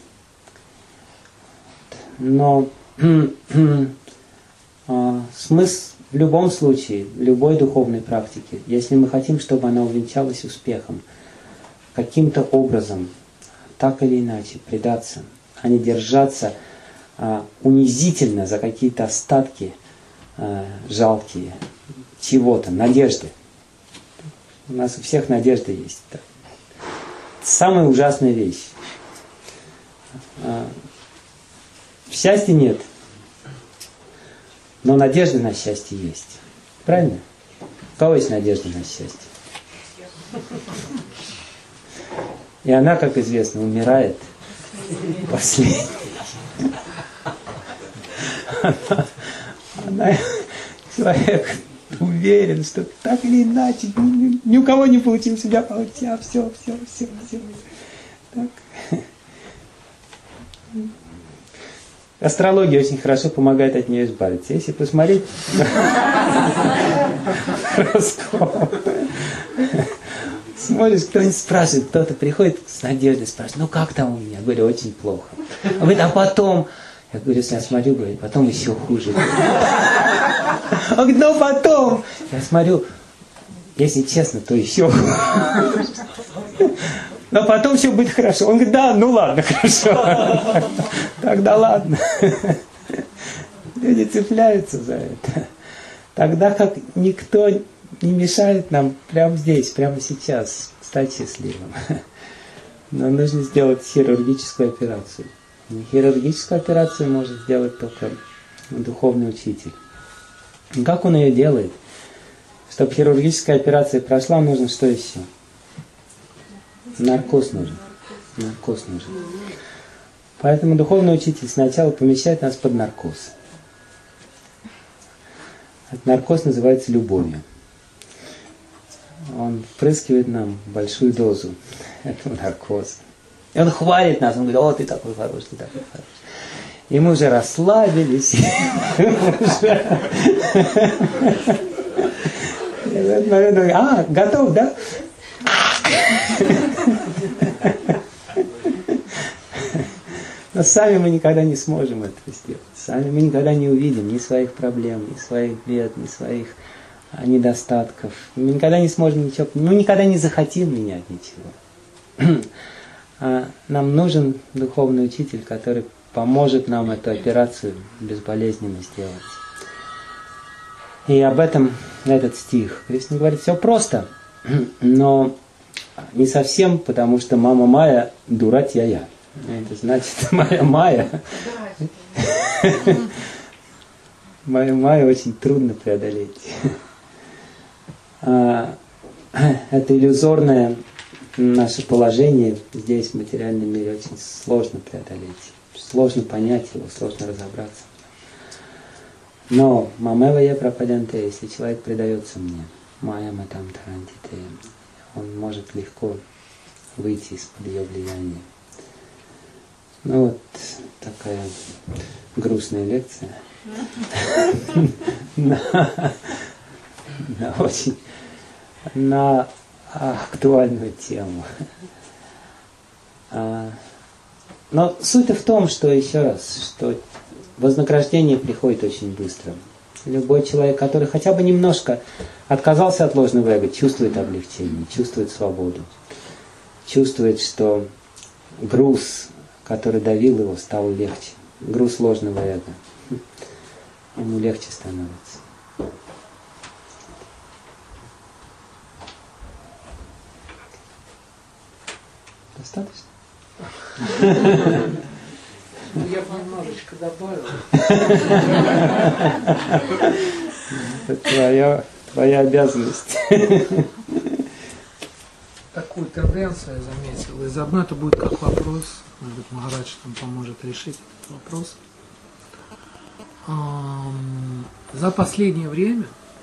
Но смысл в любом случае, в любой духовной практике, если мы хотим, чтобы она увенчалась успехом, каким-то образом, так или иначе, предаться, а не держаться а, унизительно за какие-то остатки а, жалкие чего-то, надежды. У нас у всех надежда есть. Да. Самая ужасная вещь. А, счастья нет, но надежда на счастье есть. Правильно? У кого есть надежда на счастье? И она, как известно, умирает последней. Она, она, человек уверен, что так или иначе ни, ни у кого не получилось, у меня получилось, а все, все, все, все. Так. Астрология очень хорошо помогает от нее избавиться. Если посмотреть гороскоп, смотришь, кто-нибудь спрашивает, кто-то приходит с надеждой, спрашивает, ну как там у меня? Я говорю, очень плохо. Он говорит, а потом? Я говорю, если я смотрю, говорит, потом еще хуже. Он говорит, ну потом? Я смотрю, если честно, то еще хуже. Но потом все будет хорошо. Он говорит, да, ну ладно, хорошо. Тогда ладно. Люди цепляются за это. Тогда как никто не мешает нам прямо здесь, прямо сейчас стать счастливым. Но нужно сделать хирургическую операцию. И хирургическую операцию может сделать только духовный учитель. И как он ее делает? Чтобы хирургическая операция прошла, нужно что еще? Наркоз нужен. Наркоз нужен. Поэтому духовный учитель сначала помещает нас под наркоз. Этот наркоз называется любовью. Он впрыскивает нам большую дозу этого наркоза. И он хвалит нас, он говорит, о, ты такой хороший, ты такой хороший. И мы уже расслабились. И в этот момент он говорит, а, готов, да? Но сами мы никогда не сможем этого сделать. Сами мы никогда не увидим ни своих проблем, ни своих бед, ни своих недостатков. Мы никогда не сможем ничего, мы никогда не захотим менять ничего. А нам нужен духовный учитель, который поможет нам эту операцию безболезненно сделать. И об этом этот стих. Кришна говорит, все просто, но не совсем, потому что мама Майя дурать я. Это значит, моя Майя. Мою Майю очень трудно преодолеть. Это иллюзорное наше положение здесь, в материальном мире, очень сложно преодолеть. Сложно понять его, сложно разобраться. Но мамева я пропаденте, если человек предается мне, Майя матам тарантите, он может легко выйти из-под ее влияния. Ну вот такая грустная лекция на, на очень на актуальную тему. Но суть в том, что еще раз, что вознаграждение приходит очень быстро. Любой человек, который хотя бы немножко отказался от ложного эго, чувствует облегчение, чувствует свободу, чувствует, что груз, который давил его, стал легче. Груз ложного эго. Ему легче становится. Достаточно?
Я бы немножечко добавил.
Это твоя, твоя обязанность.
Такую тенденцию я заметил. И заодно это будет как вопрос. Может быть, Махарадж нам поможет решить этот вопрос. За последнее время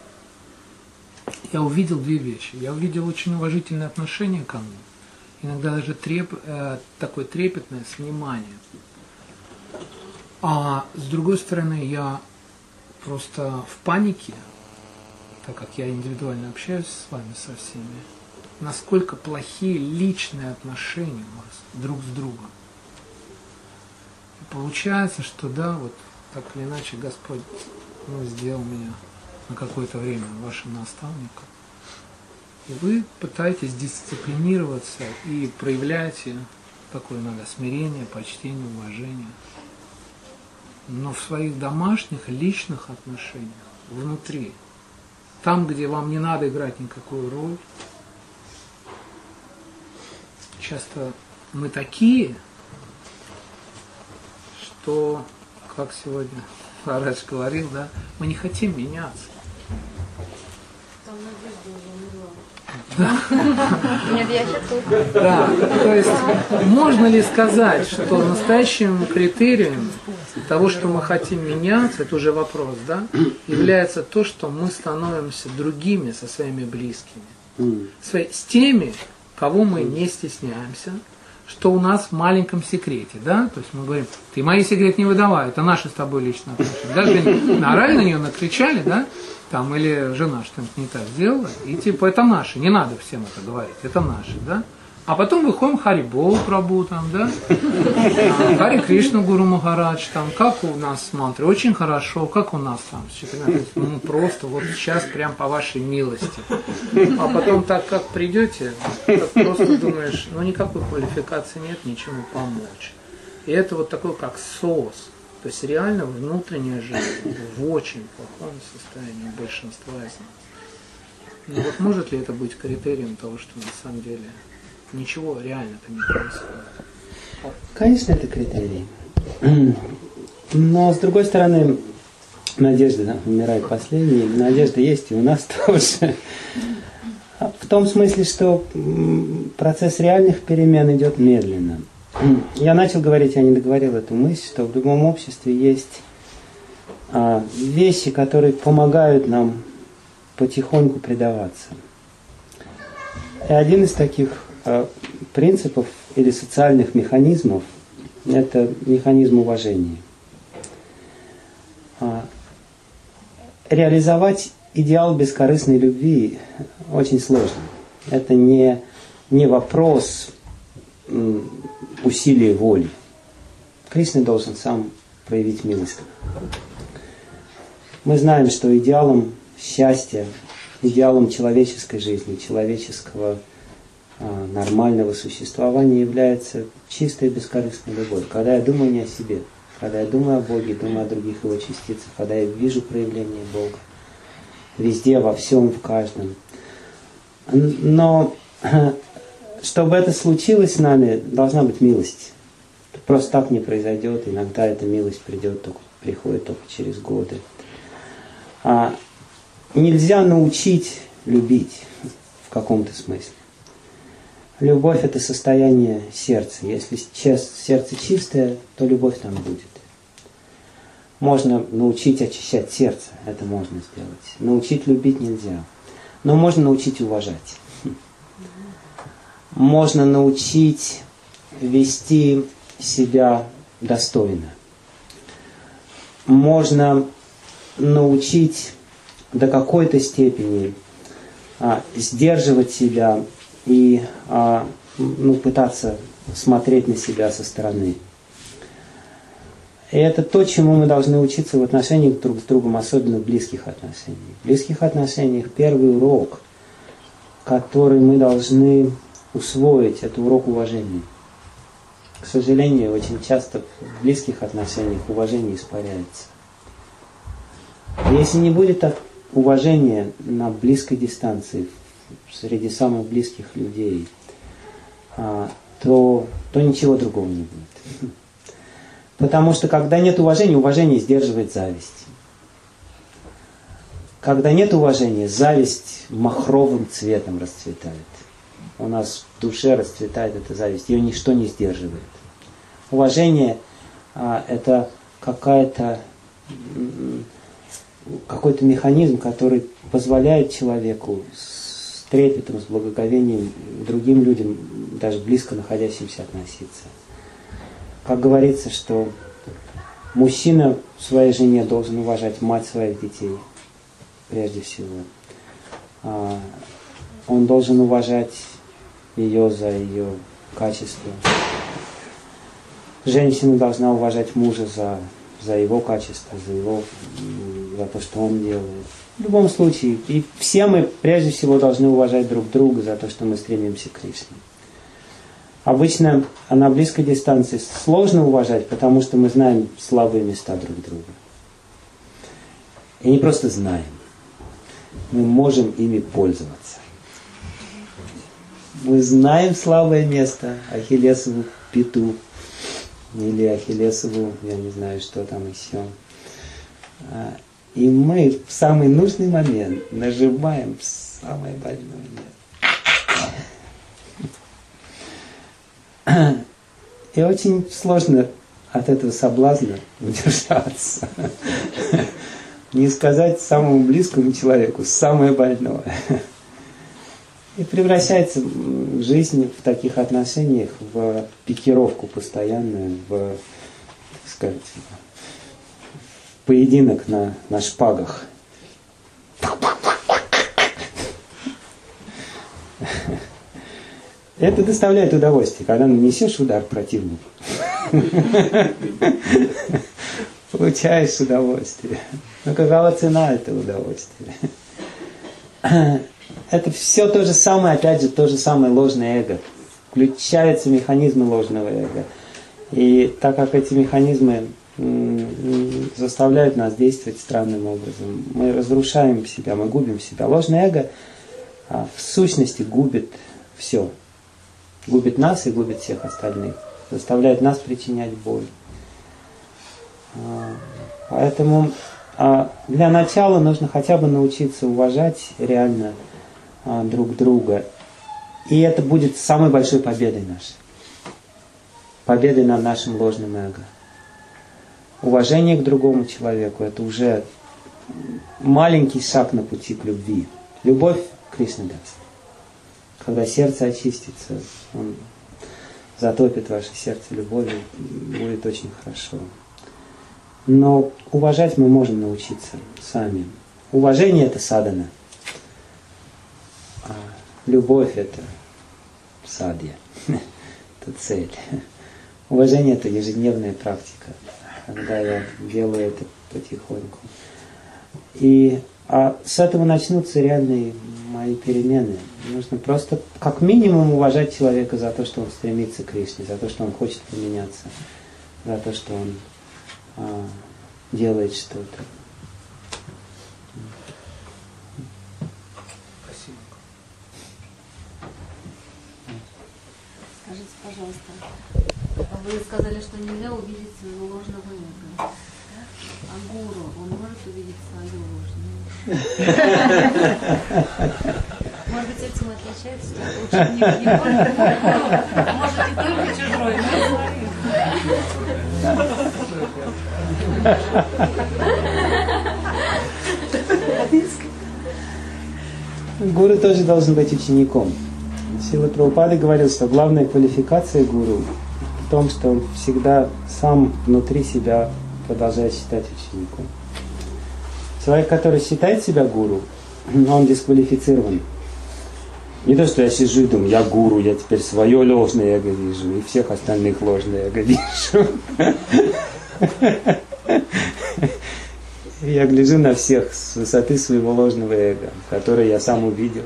я увидел две вещи. Я увидел очень уважительное отношение ко мне. Иногда даже треп, э, такое трепетное, с вниманием. А с другой стороны, я просто в панике, так как я индивидуально общаюсь с вами со всеми, насколько плохие личные отношения у вас друг с другом. И получается, что да, вот так или иначе Господь ну, сделал меня на какое-то время вашим наставником. И вы пытаетесь дисциплинироваться и проявляете такое иногда смирение, почтение, уважение. Но в своих домашних, личных отношениях, внутри, там, где вам не надо играть никакую роль, часто мы такие, что, как сегодня Марадж говорил, да, мы не хотим меняться.
Нет, я сейчас тут.
Да, то есть можно ли сказать, что настоящим критерием того, что мы хотим меняться, это уже вопрос, да, является то, что мы становимся другими со своими близкими, с теми, кого мы не стесняемся, что у нас в маленьком секрете, да, то есть мы говорим, ты мои секреты не выдавай, это наши с тобой личные отношения. Даже наорали на нее, накричали, да, там, или жена что-нибудь не так сделала, и типа это наши, не надо всем это говорить, это наши, да. А потом выходим Хари Бол Прабху, там, да, Хари Кришна Гуру Махарадж, там, как у нас с мантрой, очень хорошо, как у нас там, с четырьмя, ну, просто вот сейчас прям по вашей милости. А потом так, как придете, так просто думаешь, ну, никакой квалификации нет, ничему помочь. И это вот такой, как сос, то есть реально внутренняя жизнь в очень плохом состоянии большинства из нас. Ну, вот может ли это быть критерием того, что на самом деле ничего реально-то не происходит?
Конечно, это критерий. Но, с другой стороны, надежда, да, умирает последней. Надежда есть и у нас тоже. В том смысле, что процесс реальных перемен идет медленно. Я начал говорить, я не договорил эту мысль, что в любом обществе есть вещи, которые помогают нам потихоньку предаваться. И один из таких принципов или социальных механизмов – это механизм уважения. Реализовать идеал бескорыстной любви очень сложно. Это не, не вопрос усилия воли. Кришна должен сам проявить милость. Мы знаем, что идеалом счастья, идеалом человеческой жизни, человеческого нормального существования является чистая бескорыстная любовь. Когда я думаю не о себе, когда я думаю о Боге, думаю о других его частицах, когда я вижу проявление Бога, везде, во всем, в каждом. Но чтобы это случилось с нами, должна быть милость. Просто так не произойдет. Иногда эта милость придет, только, приходит только через годы. А нельзя научить любить в каком-то смысле. Любовь – это состояние сердца. Если сердце чистое, то любовь там будет. Можно научить очищать сердце, это можно сделать. Научить любить нельзя. Но можно научить уважать. Можно научить вести себя достойно. Можно научить до какой-то степени а, сдерживать себя и а, ну, пытаться смотреть на себя со стороны. И это то, чему мы должны учиться в отношениях друг с другом, особенно в близких отношениях. В близких отношениях первый урок, который мы должны усвоить, это урок уважения. К сожалению, очень часто в близких отношениях уважение испаряется. Если не будет уважения на близкой дистанции, среди самых близких людей, то, то ничего другого не будет. Потому что когда нет уважения, уважение сдерживает зависть. Когда нет уважения, зависть махровым цветом расцветает. У нас в душе расцветает эта зависть, ее ничто не сдерживает. Уважение а, – это какая-то, какой-то механизм, который позволяет человеку с трепетом, с благоговением к другим людям, даже близко находящимся, относиться. Как говорится, что мужчина в своей жене должен уважать мать своих детей, прежде всего. А, он должен уважать ее за ее качество. Женщина должна уважать мужа за, за его качество, за его за то, что он делает. В любом случае, и все мы прежде всего должны уважать друг друга за то, что мы стремимся к Кришне. Обычно на близкой дистанции сложно уважать, потому что мы знаем слабые места друг друга. И не просто знаем, мы можем ими пользоваться. Мы знаем слабое место, Ахиллесову пяту, или Ахиллесову, я не знаю, что там еще. И мы в самый нужный момент нажимаем самое больное место. И очень сложно от этого соблазна удержаться. Не сказать самому близкому человеку самое больное. И превращается жизнь в таких отношениях в пикировку постоянную, в, так сказать, в поединок на, на шпагах. Это доставляет удовольствие, когда нанесешь удар противнику. Получаешь удовольствие. Но какова цена этого удовольствия? Это все то же самое, опять же, то же самое ложное эго. Включаются механизмы ложного эго. И так как эти механизмы заставляют нас действовать странным образом, мы разрушаем себя, мы губим себя. Ложное эго в сущности губит все. Губит нас и губит всех остальных. Заставляет нас причинять боль. Поэтому для начала нужно хотя бы научиться уважать реально друг друга. И это будет самой большой победой нашей. Победой над нашим ложным эго. Уважение к другому человеку – это уже маленький шаг на пути к любви. Любовь Кришна даст. Когда сердце очистится, Он затопит ваше сердце любовью, будет очень хорошо. Но уважать мы можем научиться сами. Уважение – это садхана. А любовь – это садья. Это цель. Уважение – это ежедневная практика, когда я делаю это потихоньку. И а с этого начнутся реальные мои перемены. Нужно просто как минимум уважать человека за то, что он стремится к Кришне, за то, что он хочет поменяться, за то, что он а, делает что-то.
Спасибо.
Скажите, пожалуйста, вы сказали, что нельзя увидеть своего ложного эго. А гуру, он может увидеть свое ложное эго? Может быть, этим отличается, что ученик не может, может и только чужой, но
Гуру тоже должен быть учеником. Шрила Прабхупада говорил, что главная квалификация гуру в том, что он всегда сам внутри себя продолжает считать учеником. Человек, который считает себя гуру, он дисквалифицирован. Не то, что я сижу и думаю, я гуру, я теперь свое ложное эго вижу, и всех остальных ложное эго вижу. Я гляжу на всех с высоты своего ложного эго, которое я сам увидел.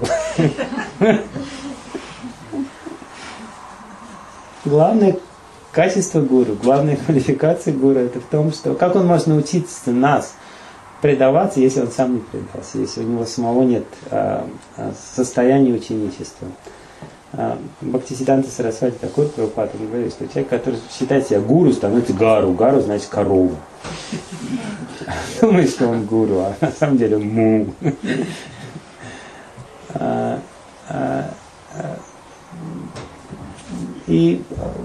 Главное качество гуру, главная квалификация гуру — это в том, что как он может научиться нас предаваться, если он сам не предался, если у него самого нет а, а, состояния ученичества. А, Бхактисиддханта Сарасвати Тхакур Прабхупада говорит, что человек, который считает себя гуру, становится гару. Гару значит корова. Думает, что он гуру, а на самом деле му. И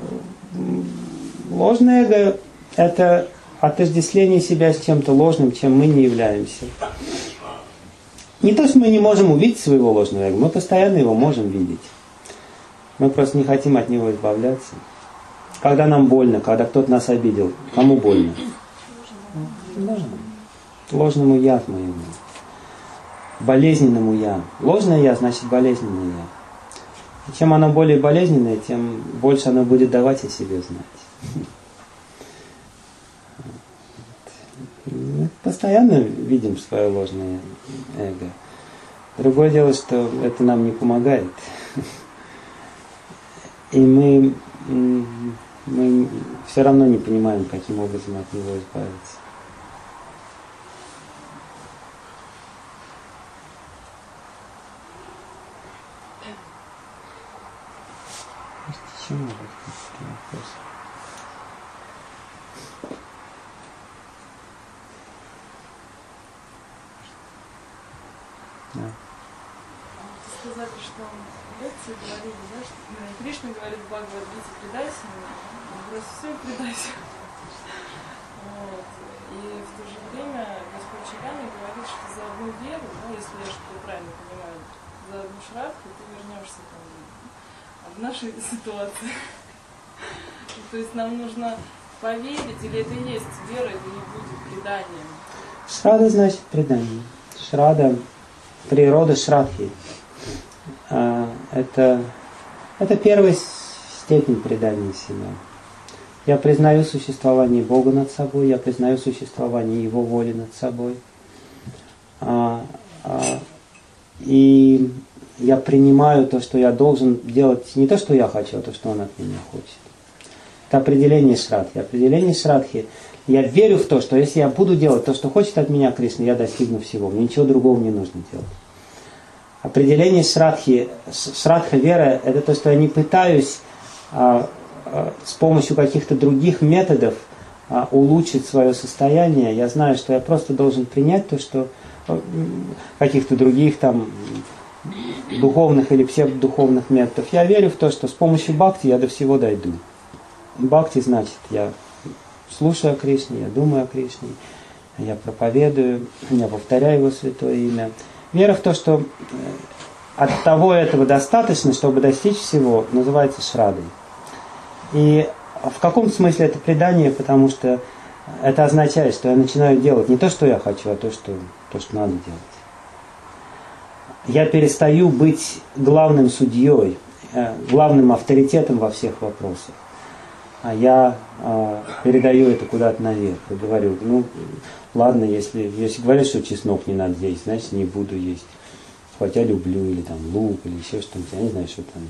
ложное эго – это отождествление себя с чем-то ложным, чем мы не являемся. Не то, что мы не можем увидеть своего ложного эго, мы постоянно его можем видеть. Мы просто не хотим от него избавляться. Когда нам больно, когда кто-то нас обидел, кому больно? Ложному. Ложному я моему. Болезненному я. Ложное я значит болезненное я. И чем оно более болезненное, тем больше оно будет давать о себе знать. постоянно видим свое ложное эго. Другое дело, что это нам не помогает. И мы, мы все равно не понимаем, каким образом от него избавиться. Еще могут какие-то вопросы? Да.
Сказали, что в лекции говорили, да, что ну, Кришна говорит в Бхагавад-гите: предайся мне, он говорит: все, предайся. Вот. И в то же время Господь Чайтанья говорит, что за одну веру, ну, если я что-то правильно понимаю, за одну шрадху ты вернешься там. А в нашей ситуации, то есть нам нужно поверить, или это и есть вера, это не будет преданием?
Шрада значит предание. Шрада, природа шрадхи. Это, это первая степень предания себя. Я признаю существование Бога над собой, я признаю существование Его воли над собой. И я принимаю то, что я должен делать, не то, что я хочу, а то, что Он от меня хочет. Это определение шрадхи. Определение шрадхи. Я верю в то, что если я буду делать то, что хочет от меня Кришна, я достигну всего. Мне ничего другого не нужно делать. Определение шрадхи, шрадха вера, это то, что я не пытаюсь а, а, с помощью каких-то других методов а, улучшить свое состояние. Я знаю, что я просто должен принять то, что а, каких-то других там духовных или псевдодуховных методов. Я верю в то, что с помощью бхакти я до всего дойду. Бхакти значит, я слушаю о Кришне, я думаю о Кришне, я проповедую, я повторяю Его святое имя. Вера в то, что от того этого достаточно, чтобы достичь всего, называется шрадой. И в каком смысле это предание, потому что это означает, что я начинаю делать не то, что я хочу, а то, что, то, что надо делать. Я перестаю быть главным судьей, главным авторитетом во всех вопросах. А я э, передаю это куда-то наверх и говорю: ну, ладно, если, если говорят, что чеснок не надо есть, значит, не буду есть. Хотя люблю, или там лук, или еще что-нибудь, я не знаю, что там.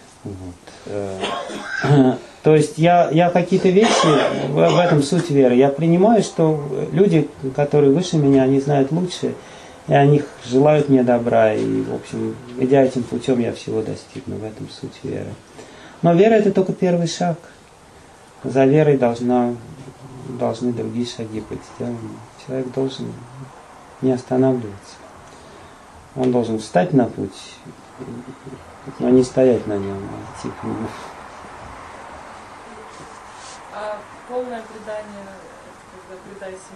Вот. То есть я, я какие-то вещи, в, в этом суть веры, я принимаю, что люди, которые выше меня, они знают лучше, и они желают мне добра, и, в общем, идя этим путем, я всего достигну, в этом суть веры. Но вера — это только первый шаг. За верой должна, должны другие шаги быть сделаны. Человек должен не останавливаться. Он должен встать на путь, но не стоять на нем, а идти по нему.
А полное предание, когда предайся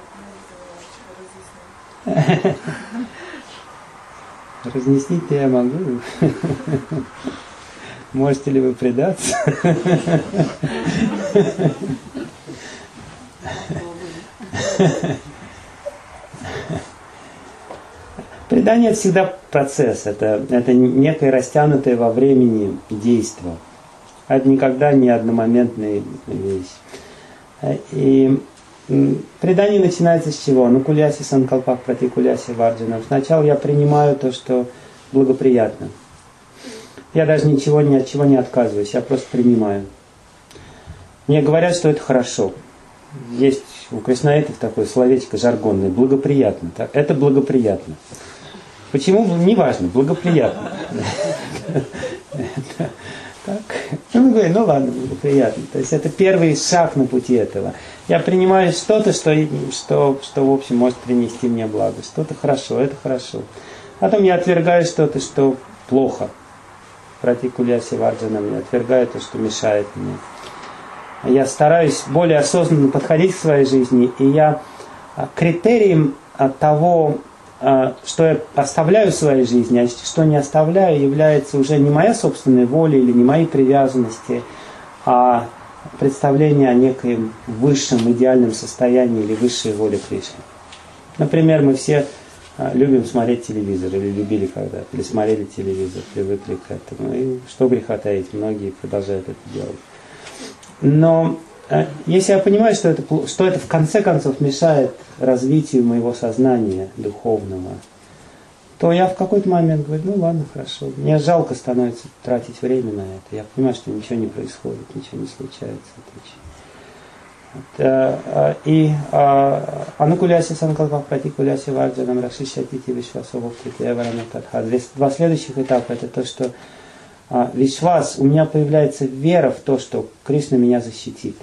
мне, можете немножечко разъяснить?
Разъяснить-то я могу. Можете ли вы предаться? Предание — это всегда процесс, это, это некое растянутое во времени действо. Это никогда не одномоментная вещь. И предание начинается с чего? Ну, куляси санкалпах прати куляси варджанам. Сначала я принимаю то, что благоприятно. Я даже ничего ни от чего не отказываюсь, я просто принимаю. Мне говорят, что это хорошо. Есть у кришнаитов такое словечко жаргонное: благоприятно. Так? Это благоприятно. Почему? Неважно, благоприятно. Так. Он говорит: ну ладно, благоприятно. То есть это первый шаг на пути этого. Я принимаю что-то, что, что, что в общем может принести мне благо. Что-то хорошо, это хорошо. Потом я отвергаю что-то, что плохо. Пратикуляси варджанам, я отвергаю то, что мешает мне. Я стараюсь более осознанно подходить к своей жизни, и я критерием того, что я оставляю в своей жизни, а что не оставляю, является уже не моя собственная воля или не мои привязанности, а представление о некоем высшем идеальном состоянии или высшей воле Кришны. Например, мы все любим смотреть телевизор, или любили когда-то, или смотрели телевизор, привыкли к этому. И что греха таить, многие продолжают это делать. Но если я понимаю, что это, что это в конце концов мешает развитию моего сознания духовного, то я в какой-то момент говорю, ну ладно, хорошо. Мне жалко становится тратить время на это. Я понимаю, что ничего не происходит, ничего не случается. И анукуляси санкалпах пратикуляси варджанам рашишатити вишвасовок тритьяваранатадха. Два следующих этапа это то, что вишвас, у меня появляется вера в то, что Кришна меня защитит.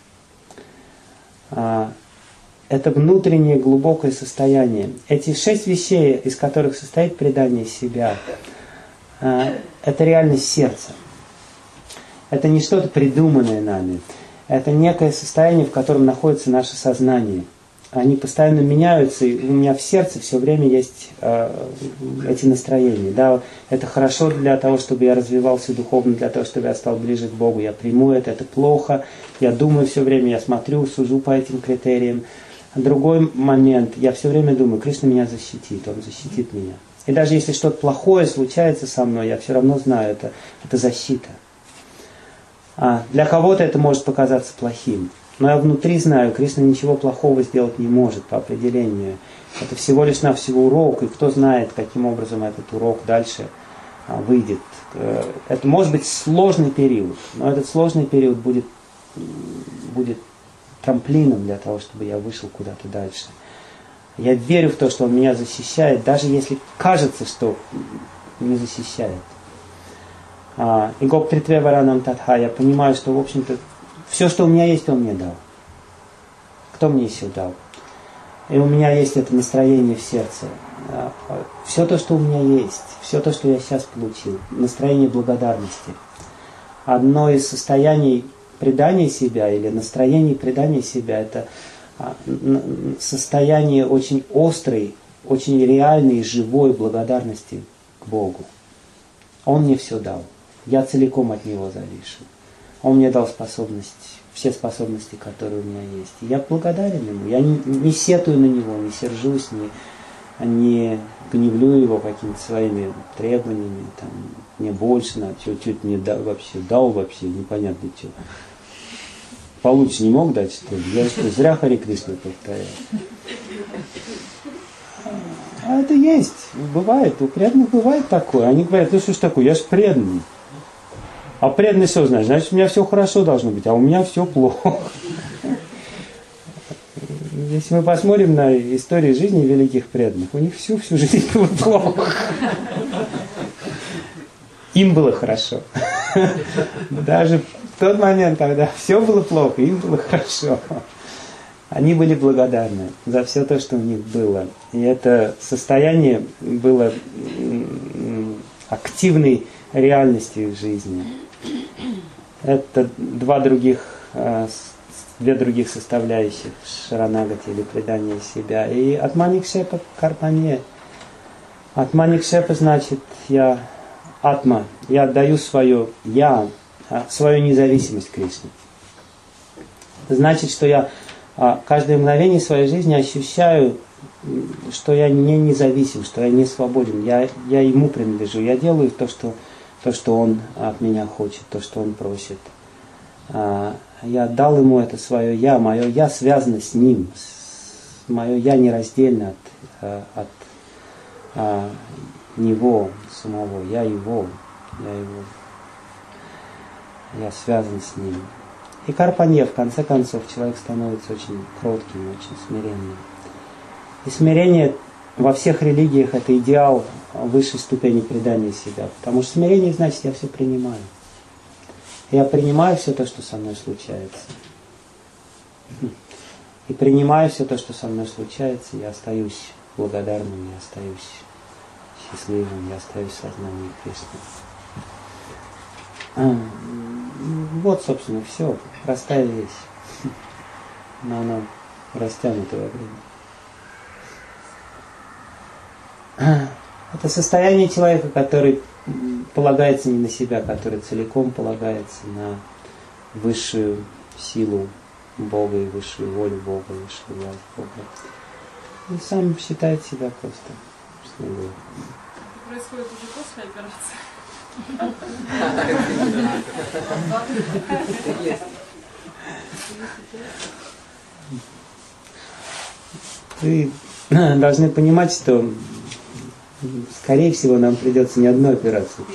Это внутреннее глубокое состояние. Эти шесть вещей, из которых состоит предание себя, это реальность сердца. Это не что-то придуманное нами. Это некое состояние, в котором находится наше сознание. Они постоянно меняются, и у меня в сердце все время есть эти настроения. Да, это хорошо для того, чтобы я развивался духовно, для того, чтобы я стал ближе к Богу. Я приму это, это плохо. Я думаю все время, я смотрю, сужу по этим критериям. Другой момент, я все время думаю, Кришна меня защитит, Он защитит меня. И даже если что-то плохое случается со мной, я все равно знаю, это, это защита. А для кого-то это может показаться плохим. Но я внутри знаю, Кришна ничего плохого сделать не может по определению. Это всего лишь навсего урок, и кто знает, каким образом этот урок дальше выйдет. Это может быть сложный период, но этот сложный период будет, будет трамплином для того, чтобы я вышел куда-то дальше. Я верю в то, что Он меня защищает, даже если кажется, что не защищает. И гоп-тритве варанам татха, я понимаю, что, в общем-то, все, что у меня есть, Он мне дал. Кто мне еще дал? И у меня есть это настроение в сердце. Все то, что у меня есть, все то, что я сейчас получил, настроение благодарности. Одно из состояний предания себя или настроение предания себя, это состояние очень острой, очень реальной, живой благодарности к Богу. Он мне все дал. Я целиком от Него завишу. Он мне дал способность, все способности, которые у меня есть. И я благодарен Ему. Я не, не сетую на Него, не сержусь, не, не гневлю Его какими-то своими требованиями. Там, мне больше надо, чуть-чуть мне дал, вообще дал, вообще непонятно что. Получше не мог дать, что ли? Я что, зря Хари Кришну повторяю. А это есть, бывает, у преданных бывает такое. Они говорят, ну что ж такое, я ж преданный. А преданный что значит? Значит, у меня все хорошо должно быть, а у меня все плохо. Если мы посмотрим на историю жизни великих преданных, у них всю, всю жизнь было плохо. Им было хорошо. Даже в тот момент, когда все было плохо, им было хорошо. Они были благодарны за все то, что у них было. И это состояние было активной реальностью их жизни. Это два других, две других составляющих шаранагати или предания себя. И атманикшепа карпане. Атманикшепа значит я атма, я отдаю свое я, свою независимость Кришне. Значит, что я каждое мгновение своей жизни ощущаю, что я не независим, что я не свободен, я, я Ему принадлежу, я делаю то что, то, что Он от меня хочет, то, что Он просит. Я дал Ему это свое я, мое я связано с Ним, мое я нераздельно от, от, от Него самого, я Его, я Его, я связан с Ним. И карпанье, в конце концов, человек становится очень кротким, очень смиренным. И смирение во всех религиях это идеал высшей ступени предания себя. Потому что смирение значит, я все принимаю. Я принимаю все то, что со мной случается. И принимаю все то, что со мной случается, я остаюсь благодарным, я остаюсь счастливым, я остаюсь в сознании Кришны. Вот, собственно, все. Простая вещь. Но она растянута во время. Это состояние человека, который полагается не на себя, который целиком полагается на высшую силу Бога и высшую волю Бога, высшую власть Бога. И сам считает себя просто счастливым.
Это происходит уже после операции.
Вы должны понимать, что, скорее всего, нам придется не одну операцию.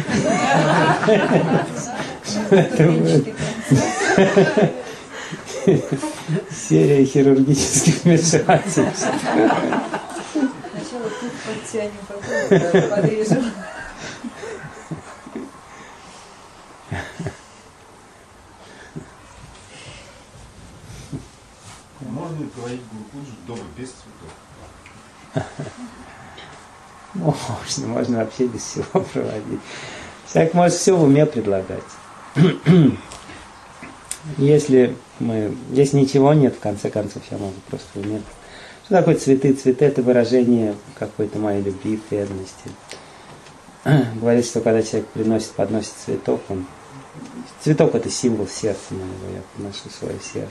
Серия хирургических вмешательств.
Сначала тут подтянем, потом подрежем.
Можно ли проводить гуру-пуджу дома без цветов?
Можно, можно вообще без всего проводить. Человек может все в уме предлагать. Если мы, если ничего нет, в конце концов, я могу просто в уме. Что такое цветы? Цветы — это выражение какой-то моей любви, преданности. Говорится, что когда человек приносит, подносит цветок, он... Цветок — это символ сердца моего, я подношу свое сердце.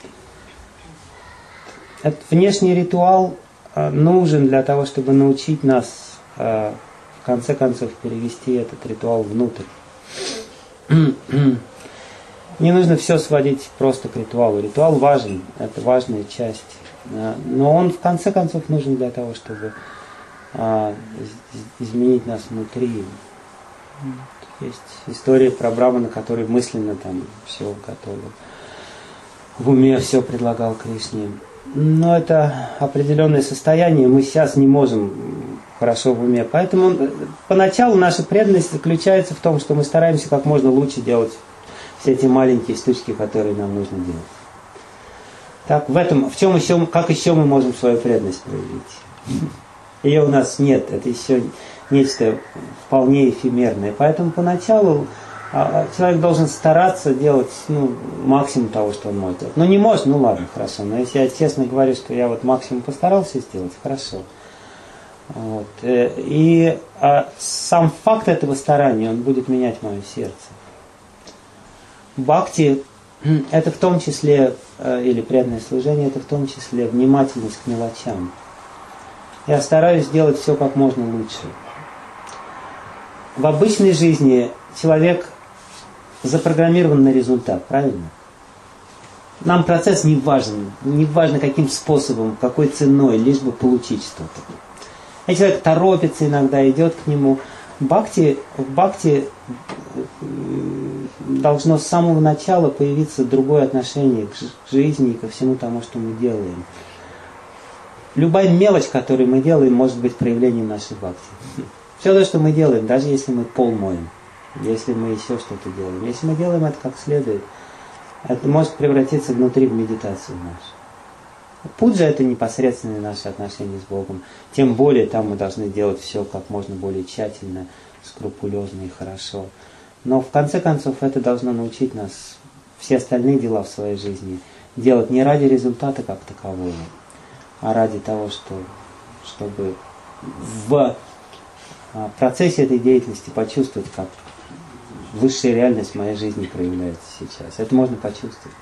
Этот внешний ритуал нужен для того, чтобы научить нас, в конце концов, перевести этот ритуал внутрь. Не нужно все сводить просто к ритуалу. Ритуал важен, это важная часть. Но он, в конце концов, нужен для того, чтобы изменить нас внутри. Есть история про Брамана, который мысленно там все готовил. В уме все предлагал Кришне. Но это определенное состояние, мы сейчас не можем хорошо в уме. Поэтому поначалу наша преданность заключается в том, что мы стараемся как можно лучше делать все эти маленькие штучки, которые нам нужно делать. Так, в этом, в чем еще, как еще мы можем свою преданность проявить? Ее у нас нет, это еще нечто вполне эфемерное. Поэтому поначалу человек должен стараться делать ну, максимум того, что он может делать. Ну не может, ну ладно, хорошо. Но если я честно говорю, что я вот максимум постарался сделать, хорошо. Вот. И а сам факт этого старания, он будет менять мое сердце. Бхакти – это в том числе, или преданное служение, это в том числе внимательность к мелочам. Я стараюсь сделать все как можно лучше. В обычной жизни человек запрограммирован на результат, правильно? Нам процесс не важен, не важно каким способом, какой ценой, лишь бы получить что-то. И человек торопится иногда, идет к нему. Бхакти, в бхакти должно с самого начала появиться другое отношение к жизни и ко всему тому, что мы делаем. Любая мелочь, которую мы делаем, может быть проявлением нашей бхакти. Все то, что мы делаем, даже если мы пол моем, если мы еще что-то делаем, если мы делаем это как следует, это может превратиться внутри в медитацию нашу. Пуджа – это непосредственные наши отношения с Богом. Тем более там мы должны делать все как можно более тщательно, скрупулезно и хорошо. Но в конце концов это должно научить нас все остальные дела в своей жизни делать не ради результата как такового, а ради того, что, чтобы в процессе этой деятельности почувствовать, как высшая реальность моей жизни проявляется сейчас. Это можно почувствовать.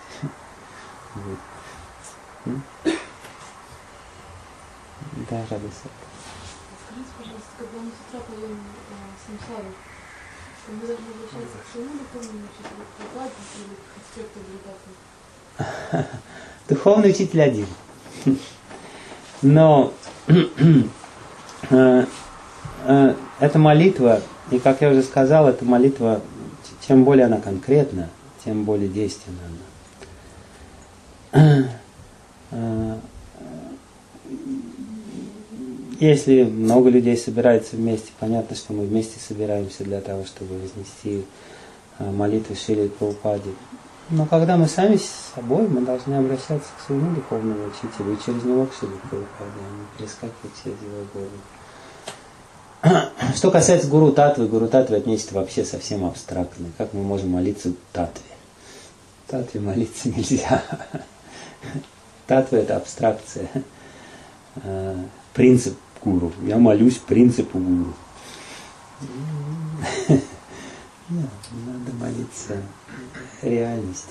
Да, радость.
Скажите, пожалуйста, когда мы с утра поем самсару, мы должны обращаться к своему духовному учителю, к эксперту, или к
Духовный учитель один. Но эта молитва, и как я уже сказал, эта молитва, чем более она конкретна, тем более действенна она. Если много людей собирается вместе, понятно, что мы вместе собираемся для того, чтобы вознести молитвы Шриле Прабхупаде. Но когда мы сами с собой, мы должны обращаться к своему духовному учителю и через него к Шриле Прабхупаде, а не перескакивать через его голову. Что касается гуру татвы, гуру татвы это нечто вообще совсем абстрактное. Как мы можем молиться татве? Татве молиться нельзя. Татва это абстракция. Принцип гуру. Я молюсь принципу гуру. Надо молиться реальности.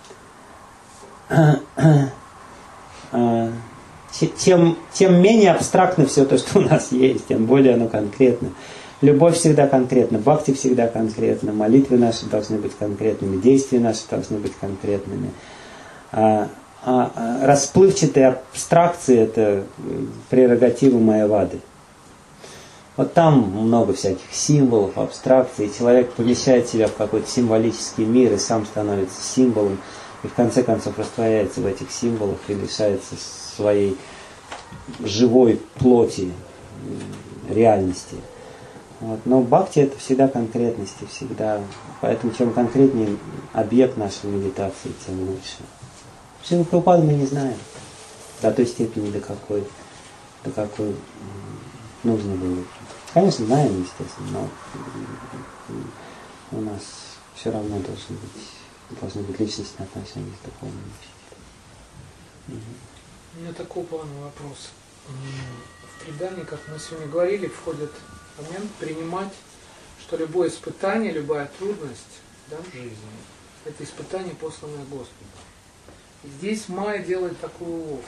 Чем, тем менее абстрактно все то, что у нас есть, тем более оно конкретно. Любовь всегда конкретна, бхакти всегда конкретна, молитвы наши должны быть конкретными, действия наши должны быть конкретными. А, а, а расплывчатые абстракции – это прерогатива Майявады. Вот там много всяких символов, абстракций, и человек помещает себя в какой-то символический мир и сам становится символом, и в конце концов растворяется в этих символах и лишается своей живой плоти, реальности. Вот. Но бхакти это всегда конкретности, всегда. Поэтому чем конкретнее объект нашей медитации, тем лучше. Шрила Прабхупаду мы не знаем до той степени, до какой, до какой нужно было. Конечно, знаем, естественно, но у нас все равно должны быть, должны быть личностные отношения с духовным учителем.
У меня такой плановый вопрос. В предании, как мы сегодня говорили, входит момент принимать, что любое испытание, любая трудность, да, в жизни – это испытание, посланное Господом. И здесь Майя делает такую уловку.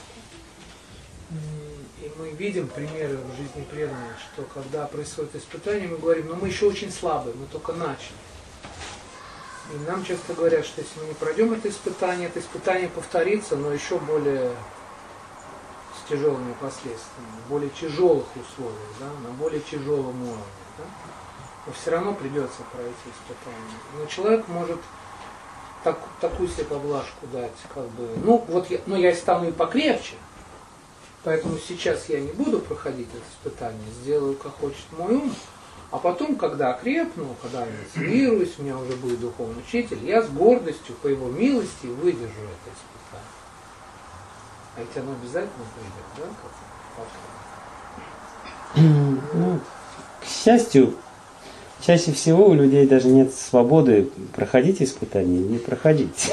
И мы видим примеры в жизни преданных, что когда происходит испытание, мы говорим, ну мы еще очень слабые, мы только начали. И нам часто говорят, что если мы не пройдем это испытание, это испытание повторится, но еще более с тяжелыми последствиями, в более тяжелых условиях, да, на более тяжелом уровне. Да? Но все равно придется пройти испытание. Но человек может так, такую себе поблажку дать, как бы, ну вот я, ну, я стану и покрепче, поэтому сейчас я не буду проходить это испытание, сделаю, как хочет мой ум, а потом, когда окрепну, когда инициируюсь, у меня уже будет духовный учитель, я с гордостью, по его милости, выдержу это испытание. А ведь оно обязательно придет, да? Как?
Ну, к счастью, чаще всего у людей даже нет свободы проходить испытания, не проходить.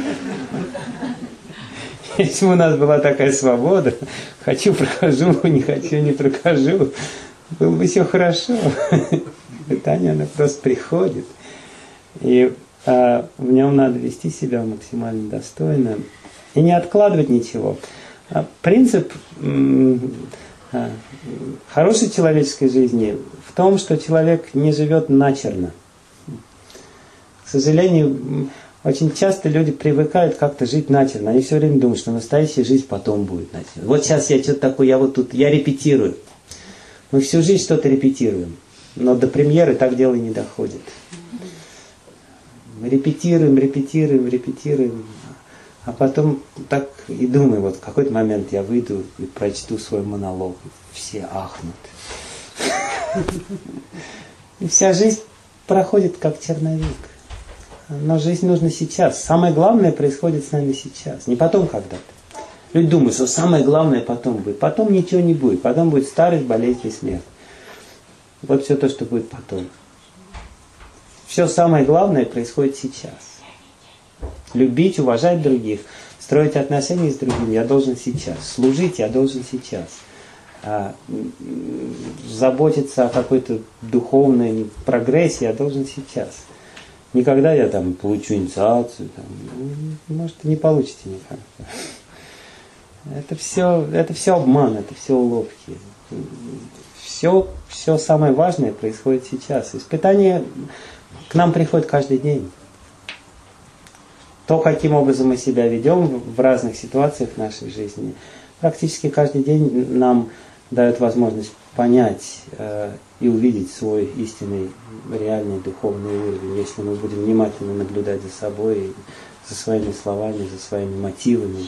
Если бы у нас была такая свобода, хочу, прохожу, не хочу, не прохожу, было бы все хорошо. Испытание, оно просто приходит. И а, в нем надо вести себя максимально достойно и не откладывать ничего. А, принцип м- а, хорошей человеческой жизни в том, что человек не живет начерно. К сожалению, очень часто люди привыкают как-то жить начерно. Они все время думают, что настоящая жизнь потом будет начерно. Вот сейчас я что-то такое, я вот тут, я репетирую. Мы всю жизнь что-то репетируем, но до премьеры так дело не доходит. Мы репетируем, репетируем, репетируем, а потом так и думаю, вот в какой-то момент я выйду и прочту свой монолог, и все ахнут. И вся жизнь проходит как черновик. Но жизнь нужна сейчас. Самое главное происходит с нами сейчас, не потом когда-то. Люди думают, что самое главное потом будет. Потом ничего не будет. Потом будет старость, болезнь и смерть. Вот все то, что будет потом. Все самое главное происходит сейчас. Любить, уважать других, строить отношения с другими я должен сейчас. Служить я должен сейчас. А, заботиться о какой-то духовной прогрессии я должен сейчас. Никогда я там получу инициацию, там, может, и не получите никогда. Это все, это все обман, это все уловки. Все, все самое важное происходит сейчас. Испытания к нам приходят каждый день. То, каким образом мы себя ведем в разных ситуациях нашей жизни, практически каждый день нам дает возможность понять э, и увидеть свой истинный, реальный духовный уровень, если мы будем внимательно наблюдать за собой, за своими словами, за своими мотивами.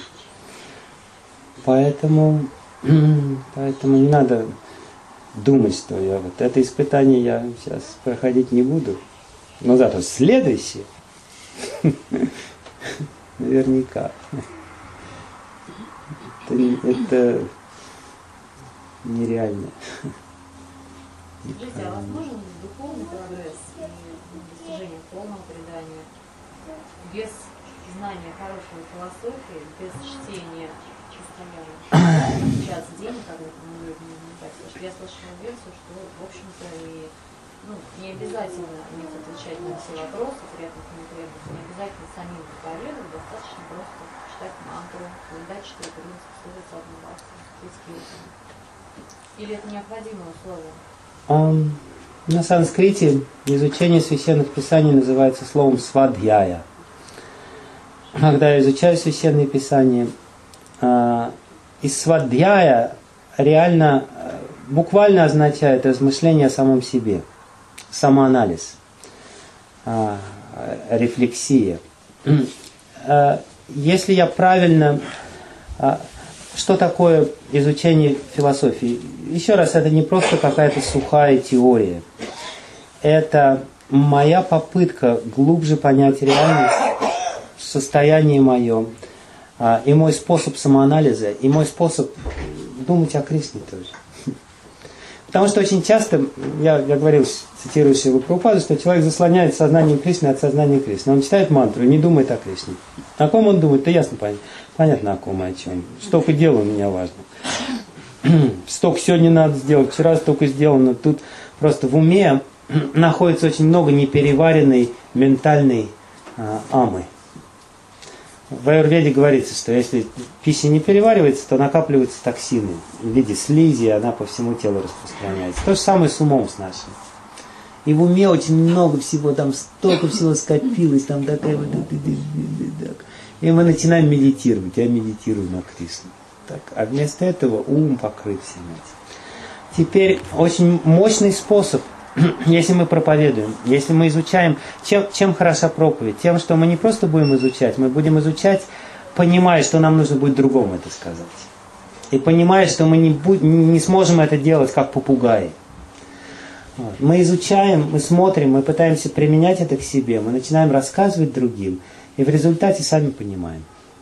Поэтому, поэтому не надо думать, что я вот это испытание я сейчас проходить не буду. Но зато следующее наверняка. Это, это нереально.
Скажите, а возможен духовный прогресс и достижение полного предания без знания хорошей философии, без чтения час в день, как это мы потому что я слышала версию, что, в общем-то, и, ну, не обязательно уметь отвечать на все вопросы, приятных и неприятных, не обязательно самим проповедовать, достаточно просто читать мантру, соблюдать четыре принципа, служить одну власть, или это необходимое условие?
Um, на санскрите изучение священных писаний называется словом свадхьяя. когда я изучаю Священные Писания, и свадьяя реально, буквально означает размышление о самом себе, самоанализ, рефлексия. Если я правильно... Что такое изучение философии? Еще раз, это не просто какая-то сухая теория. Это моя попытка глубже понять реальность, состояние мое, и мой способ самоанализа, и мой способ думать о Кришне тоже. Потому что очень часто, я, я говорил, цитирую Шрилу Прабхупаду, что человек заслоняет сознание Кришны от сознания Кришны. Он читает мантру и не думает о Кришне. О ком он думает, то ясно понятно. Понятно, о ком и о чем. Столько дел у меня важно. Столько сегодня надо сделать, вчера столько сделано. Тут просто в уме находится очень много непереваренной ментальной а, амы. В аюрведе говорится, что если пища не переваривается, то накапливаются токсины в виде слизи, и она по всему телу распространяется. То же самое с умом с нашим. И в уме очень много всего, там столько всего скопилось, там такая вот... И мы начинаем медитировать. Я медитирую на Кришну. Так, а вместо этого ум покрыт всем этим. Теперь очень мощный способ, если мы проповедуем, если мы изучаем, чем, чем хороша проповедь? Тем, что мы не просто будем изучать, мы будем изучать, понимая, что нам нужно будет другому это сказать. И понимая, что мы не, будь, не сможем это делать как попугаи. Вот. Мы изучаем, мы смотрим, мы пытаемся применять это к себе, мы начинаем рассказывать другим, и в результате сами понимаем.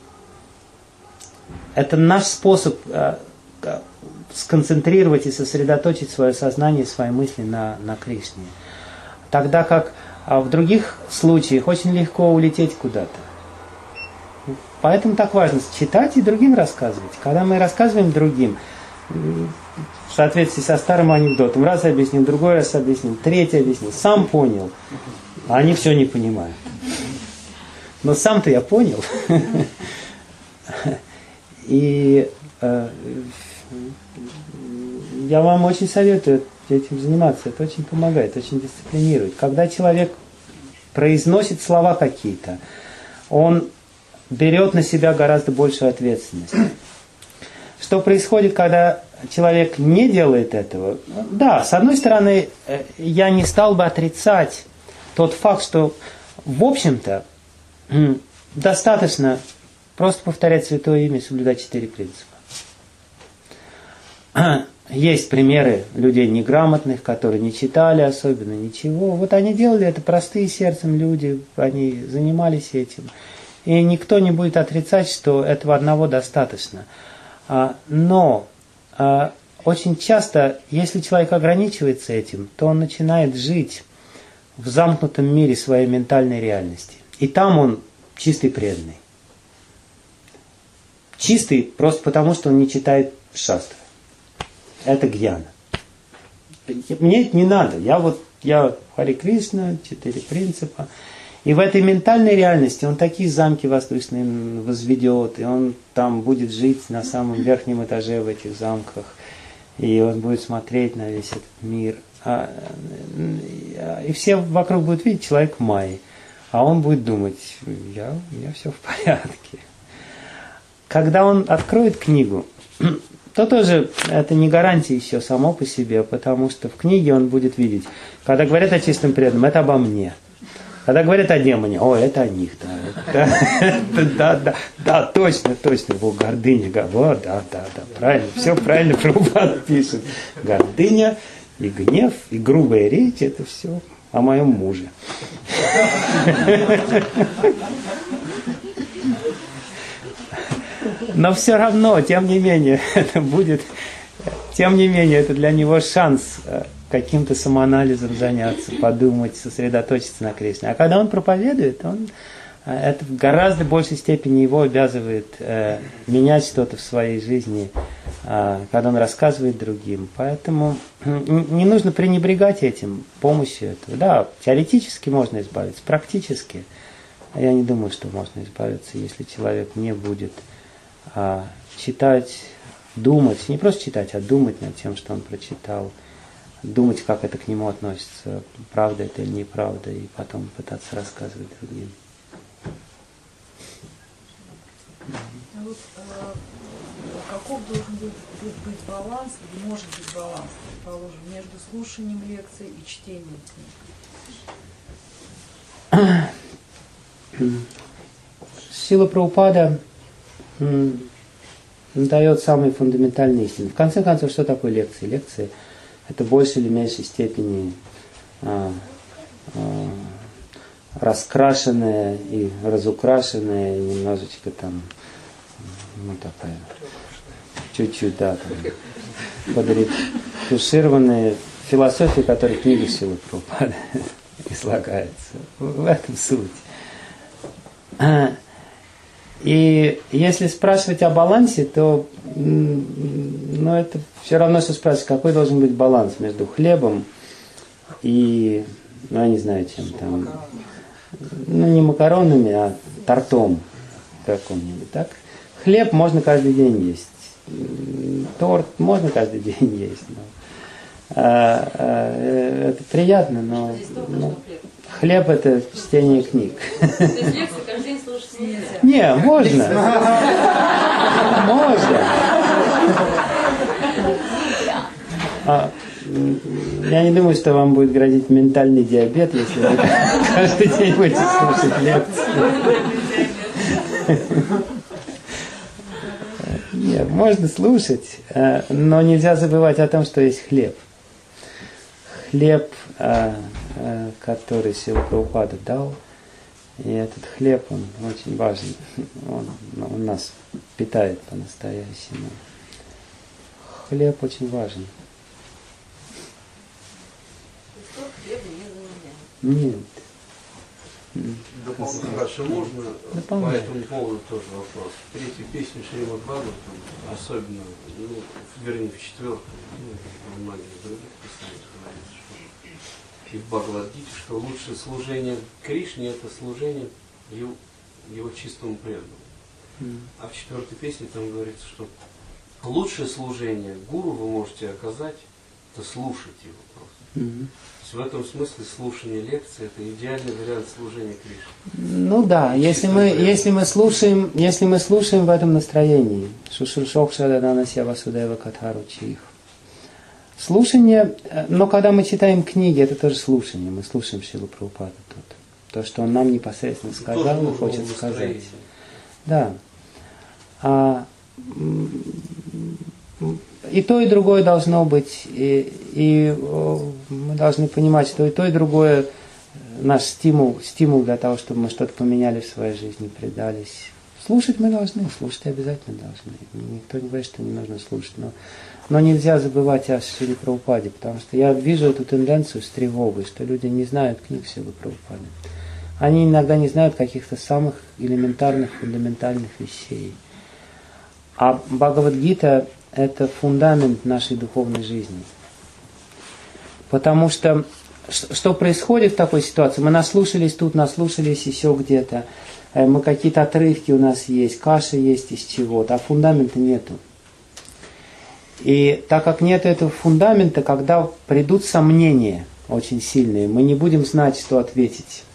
Это наш способ э, сконцентрировать и сосредоточить свое сознание, свои мысли на, на Кришне. Тогда как а в других случаях очень легко улететь куда-то. Поэтому так важно читать и другим рассказывать. Когда мы рассказываем другим, в соответствии со старым анекдотом, раз объяснил, другой раз объяснил, третий объяснил, сам понял, а они все не понимают. Но сам-то я понял. И э, я вам очень советую этим заниматься. Это очень помогает, очень дисциплинирует. Когда человек произносит слова какие-то, он берет на себя гораздо большую ответственность. Что происходит, когда человек не делает этого? Да, с одной стороны, я не стал бы отрицать тот факт, что, в общем-то, достаточно просто повторять святое имя и соблюдать четыре принципа. Есть примеры людей неграмотных, которые не читали особенно ничего. Вот они делали это, простые сердцем люди, они занимались этим. И никто не будет отрицать, что этого одного достаточно. Но очень часто, если человек ограничивается этим, то он начинает жить в замкнутом мире своей ментальной реальности. И там он чистый преданный. Чистый просто потому, что он не читает шастры. Это гьяна. Мне это не надо. Я вот, я Харе Кришна, четыре принципа. И в этой ментальной реальности он такие замки воздушные возведет, и он там будет жить на самом верхнем этаже в этих замках, и он будет смотреть на весь этот мир. А, и все вокруг будут видеть человек Майи. А он будет думать, я, у меня все в порядке. Когда он откроет книгу, то тоже это не гарантия еще само по себе, потому что в книге он будет видеть, когда говорят о чистом преданном, это обо мне. Когда говорят о демоне, о, это о них, да, да, да, да, да, точно, точно, его гордыня, вот, да, да, да, правильно, все правильно Прабхупада пишет. Гордыня и гнев, и грубая речь, это все о моем муже. Но все равно, тем не менее, это будет, тем не менее, это для него шанс каким-то самоанализом заняться, подумать, сосредоточиться на Кришне. А когда он проповедует, он, это в гораздо большей степени его обязывает э, менять что-то в своей жизни, э, когда он рассказывает другим. Поэтому не нужно пренебрегать этим, помощью этого. Да, теоретически можно избавиться, практически я не думаю, что можно избавиться, если человек не будет э, читать, думать, не просто читать, а думать над тем, что он прочитал, думать, как это к нему относится, правда это или неправда, и потом пытаться рассказывать другим.
э, каков должен быть, быть, быть баланс, или может быть баланс, предположим, между слушанием лекций и чтением книг?
Шрила Прабхупада дает самые фундаментальные истины. В конце концов, что такое лекции? Лекции – это в большей или меньшей степени а, а, раскрашенная и разукрашенная, немножечко там, ну такая, чуть-чуть, да, там, подретушированная философия, которой книга Шрилы Прабхупады излагается. В этом суть. И если спрашивать о балансе, то ну, это все равно, что спрашивать, какой должен быть баланс между хлебом и, ну, я не знаю, чем там, ну, не макаронами, а тортом каком-нибудь, так? Хлеб можно каждый день есть, торт можно каждый день есть. Но, а, а, это приятно, но, но хлеб – это чтение книг.
То есть лекции каждый день слушать нельзя?
Не, можно. Можно. А, я не думаю, что вам будет грозить ментальный диабет, если вы каждый день будете слушать лекции. Нет, можно слушать, но нельзя забывать о том, что есть хлеб. Хлеб, который Шрила Прабхупада дал, и этот хлеб, он очень важен, он, он нас питает по-настоящему. Хлеб очень важен. Нет.
Дополнительно, можно
Дополнительно.
по этому поводу тоже вопрос. В третьей песне Шримад Бхагаватам, особенно, ну, вернее, в четвертой, ну, в многих других песнях говорится, что и в Бхагавад-гите, что лучшее служение Кришне – это служение его, его чистому преданному. Mm. А в четвертой песне там говорится, что лучшее служение гуру вы можете оказать, это слушать его просто. Mm-hmm. В этом смысле слушание лекции – это идеальный вариант служения Кришне.
Ну да, если мы, если мы слушаем, если мы слушаем в этом настроении, слушание, но когда мы читаем книги, это тоже слушание, мы слушаем Шрилу Прабхупаду тут. То, что он нам непосредственно сказал и хочет сказать. Да. А, и то, и другое должно быть, и, и мы должны понимать, что и то, и другое наш стимул, стимул для того, чтобы мы что-то поменяли в своей жизни, предались. Слушать мы должны, слушать обязательно должны. Никто не говорит, что не нужно слушать, но, но нельзя забывать о Шриле Прабхупаде, потому что я вижу эту тенденцию с тревогой, что люди не знают книг Шрилы Прабхупады. Они иногда не знают каких-то самых элементарных, фундаментальных вещей. А Бхагавад-гита – это фундамент нашей духовной жизни. Потому что, что происходит в такой ситуации? Мы наслушались тут, наслушались еще где-то, мы какие-то отрывки у нас есть, каша есть из чего-то, а фундамента нету. И так как нет этого фундамента, когда придут сомнения очень сильные, мы не будем знать, что ответить.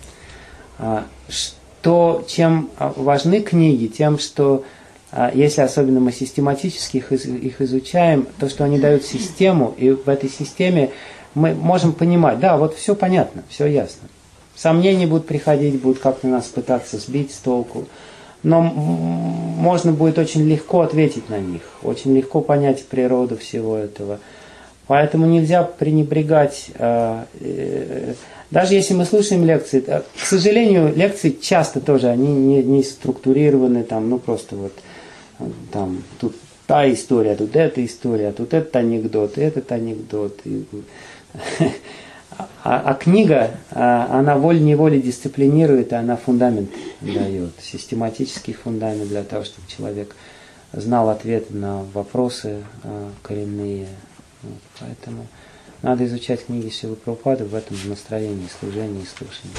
Что, чем важны книги, тем, что если особенно мы систематически их, их изучаем, то, что они дают систему, и в этой системе мы можем понимать, да, вот все понятно, все ясно. Сомнения будут приходить, будут как-то нас пытаться сбить с толку, но можно будет очень легко ответить на них, очень легко понять природу всего этого. Поэтому нельзя пренебрегать, даже если мы слушаем лекции, к сожалению, лекции часто тоже, они не, не структурированы, там, ну просто вот, там, тут та история, тут эта история, тут этот анекдот, этот анекдот. А, а книга, она волей-неволей дисциплинирует, и она фундамент дает, систематический фундамент для того, чтобы человек знал ответы на вопросы коренные. Вот, поэтому надо изучать книги Шрилы Прабхупады в этом настроении, служении и слушании.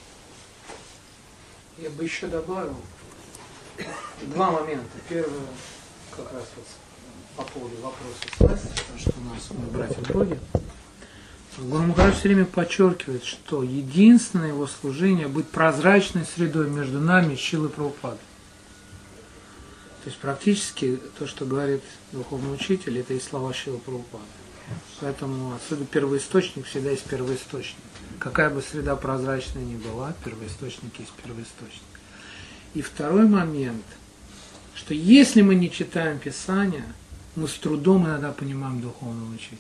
Я бы еще добавил два момента. Первое, как раз вот по поводу вопроса власти, потому что у нас мы братья-други. Гуру Махарадж все время подчеркивает, что единственное его служение — быть прозрачной средой между нами и Шрилой Прабхупадой. То есть практически то, что говорит духовный учитель, это и слова Шрилы Прабхупады. Поэтому отсюда первоисточник всегда есть первоисточник. Какая бы среда прозрачная ни была, первоисточник есть первоисточник. И второй момент, что если мы не читаем Писание, мы с трудом иногда понимаем духовного учителя.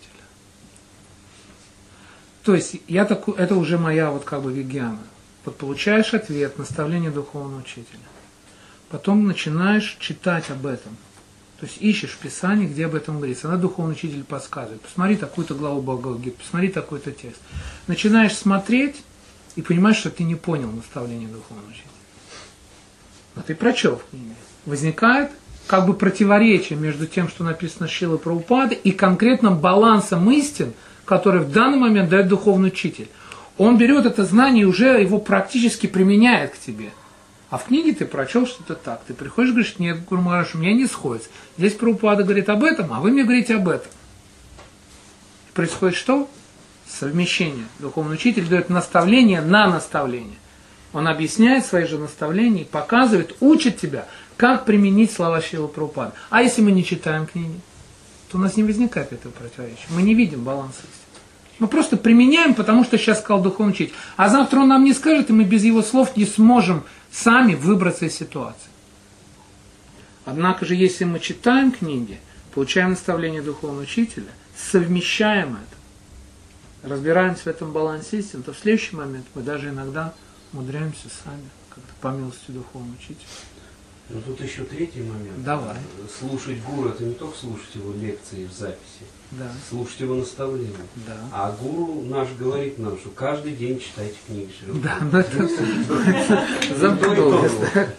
То есть я такой, это уже моя вот как бы вегьяна. Вот получаешь ответ, наставление духовного учителя. Потом начинаешь читать об этом. То есть ищешь в Писании, где об этом говорится. Она духовный учитель подсказывает. Посмотри такую-то главу Бхагавад-гиты, посмотри такой-то текст. Начинаешь смотреть и понимаешь, что ты не понял наставление духовного учителя. Но ты прочел в книге. Возникает как бы противоречие между тем, что написано Шрилой Прабхупады, и конкретным балансом истин, который в данный момент дает духовный учитель. Он берет это знание и уже его практически применяет к тебе. А в книге ты прочел что-то так. Ты приходишь и говоришь: нет, Гуру Махарадж, у меня не сходится. Здесь Прабхупада говорит об этом, а вы мне говорите об этом. И происходит что? Совмещение. Духовный учитель дает наставление на наставление. Он объясняет свои же наставления, показывает, учит тебя, как применить слова Шрилы Прабхупады. А если мы не читаем книги, то у нас не возникает этого противоречия. Мы не видим баланса истины. Мы просто применяем, потому что сейчас сказал духовный учитель. А завтра он нам не скажет, и мы без его слов не сможем сами выбраться из ситуации. Однако же, если мы читаем книги, получаем наставление духовного учителя, совмещаем это, разбираемся в этом балансе истины, то в следующий момент мы даже иногда умудряемся сами, как-то по милости духовного учителя.
Но тут еще третий момент.
Давай.
Слушать гуру — это не только слушать его лекции в записи,
Да.
слушать его наставления.
Да.
А гуру наш говорит нам, что каждый день читайте книги Шрилы
Да,
Прабхупады.
но это запуталось.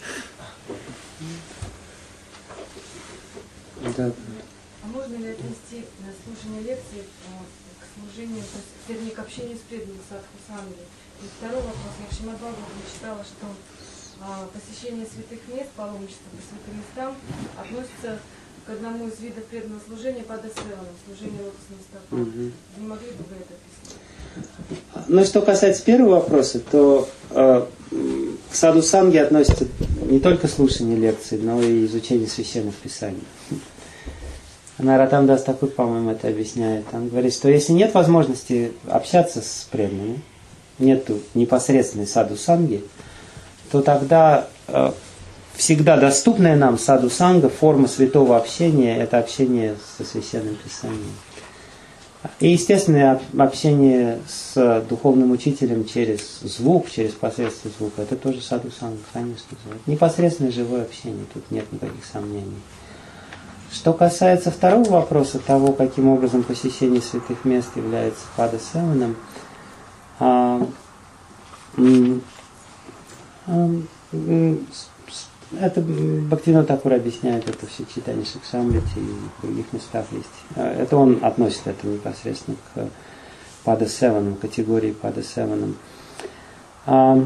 Да.
А можно ли отнести на слушание лекции э, к служению, то есть, вернее, к общению с преданными садху санги? И второй вопрос. Я в Шримад Бхагаватам читала, что а, посещение святых мест, паломничество по святым местам относится к одному из видов преданного служения падасевана, служение лотосным стопам.
Мгм.
Не могли бы вы это объяснить?
Ну, что касается первого вопроса, то э, к саду санги относится не только слушание лекций, но и изучение священных писаний. Наратам Дас Такур, по-моему, это объясняет. Он говорит, что если нет возможности общаться с преданными, нету непосредственной саду санги, то тогда э, всегда доступная нам саду санга форма святого общения — это общение со священным писанием. И естественное общение с духовным учителем через звук, через посредство звука — это тоже саду санга, конечно. Непосредственное живое общение, тут нет никаких сомнений. Что касается второго вопроса, того, каким образом посещение святых мест является падасеваном, а, м, а, м, это Бхактивинода Такур объясняет это все в читании Шакшамрити и в других местах есть. Это он относит это непосредственно к падасеванам, категории падасеванам. А,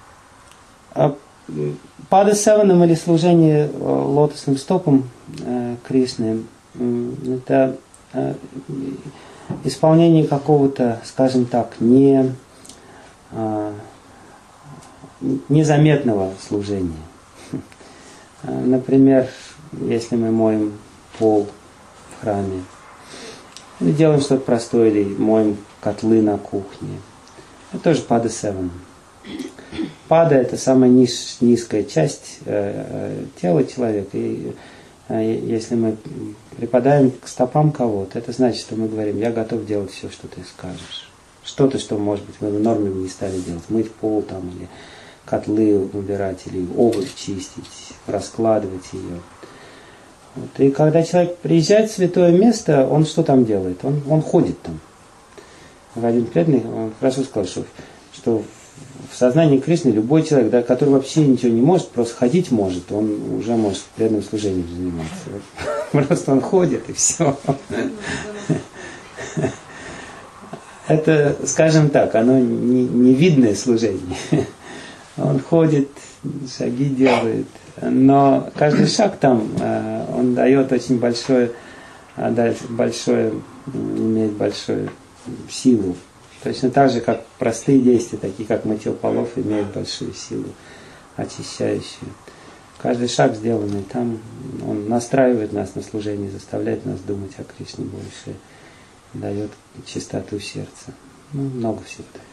а, падасеванам или служение лотосным стопам э, Кришны э, это э, исполнение какого-то, скажем так, не, э, незаметного служения. Например, если мы моем пол в храме, или делаем что-то простое, или моем котлы на кухне, это тоже падасевана. Пада — это самая низ, низкая часть э, тела человека. И э, если мы припадаем к стопам кого-то, это значит, что мы говорим: я готов делать все, что ты скажешь. Что-то, что, может быть, мы в норме не стали делать. Мыть пол там, или котлы убирать, или обувь чистить, раскладывать ее. Вот. И когда человек приезжает в святое место, он что там делает? Он, он ходит там. Один преданный, он хорошо сказал, что, что в сознании Кришны любой человек, да, который вообще ничего не может, просто ходить может, он уже может преданным служением заниматься. Просто он ходит, и все. Это, скажем так, оно не, не видное служение. Он ходит, шаги делает, но каждый шаг там, он дает очень большое, большое, имеет большую силу. Точно так же, как простые действия, такие как мытье полов, имеют большую силу очищающую. Каждый шаг сделанный там, он настраивает нас на служение, заставляет нас думать о Кришне больше, дает чистоту сердца. Ну, много всего дает.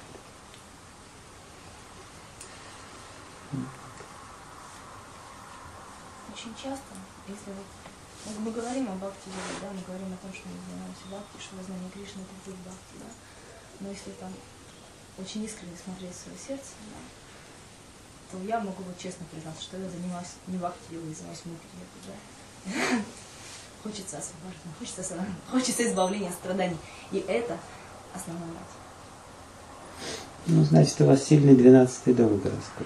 Очень часто, если вот мы, мы говорим о бхакти, да, мы говорим о том, что мы занимаемся бхакти, что знание Кришны это путь бхакти, да, но если там очень искренне смотреть в свое сердце, да, то я могу вот честно признаться, что я занимаюсь не бхакти, я занимаюсь мукти, да. Хочется освобождения, хочется, хочется избавления от страданий, и это основной мотив.
Ну, значит, у вас сильный двенадцатый дом гороскоп.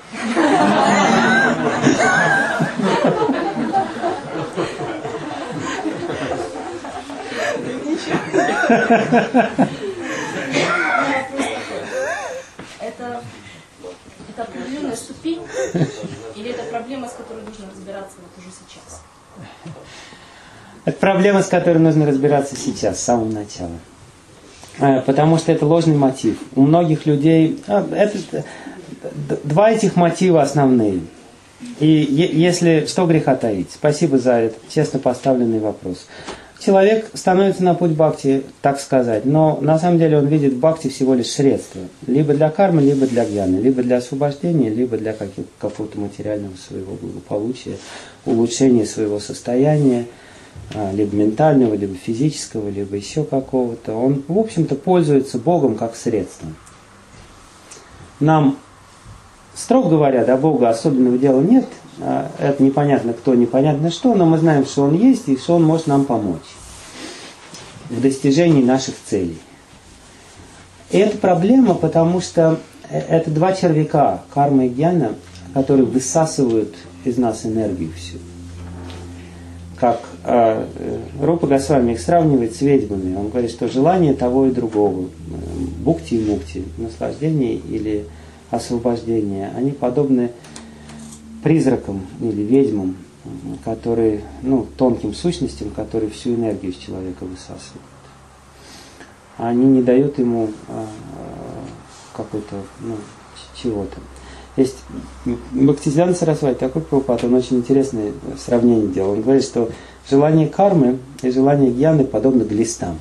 Это, это определенная ступень, или это проблема, с которой нужно разбираться вот уже сейчас?
Это проблема, с которой нужно разбираться сейчас, с самого начала. Потому что это ложный мотив. У многих людей... Это, два этих мотива основные. И если... Что греха таить? Спасибо за этот честно поставленный вопрос. Человек становится на путь бхакти, так сказать, но на самом деле он видит бхакти всего лишь средство. Либо для кармы, либо для гьяны, либо для освобождения, либо для какого-то материального своего благополучия, улучшения своего состояния, либо ментального, либо физического, либо еще какого-то. Он, в общем-то, пользуется Богом как средством. Нам, строго говоря, до Бога особенного дела нет. Это непонятно кто, непонятно что, но мы знаем, что Он есть и что Он может нам помочь в достижении наших целей. И это проблема, потому что это два червяка, карма и гьяна, которые высасывают из нас энергию всю. Как э, Рупа Госвами их сравнивает с ведьмами. Он говорит, что желание того и другого, бхукти и мукти, наслаждение или освобождение, они подобны призракам или ведьмам, которые, ну, тонким сущностям, которые всю энергию из человека высасывают. Они не дают ему э, какой-то, ну, чего-то. Есть Бхактисиданта Сарасвати, такой Прабхупад, он очень интересное сравнение делал. Он говорит, что желание кармы и желание гьяны подобны глистам.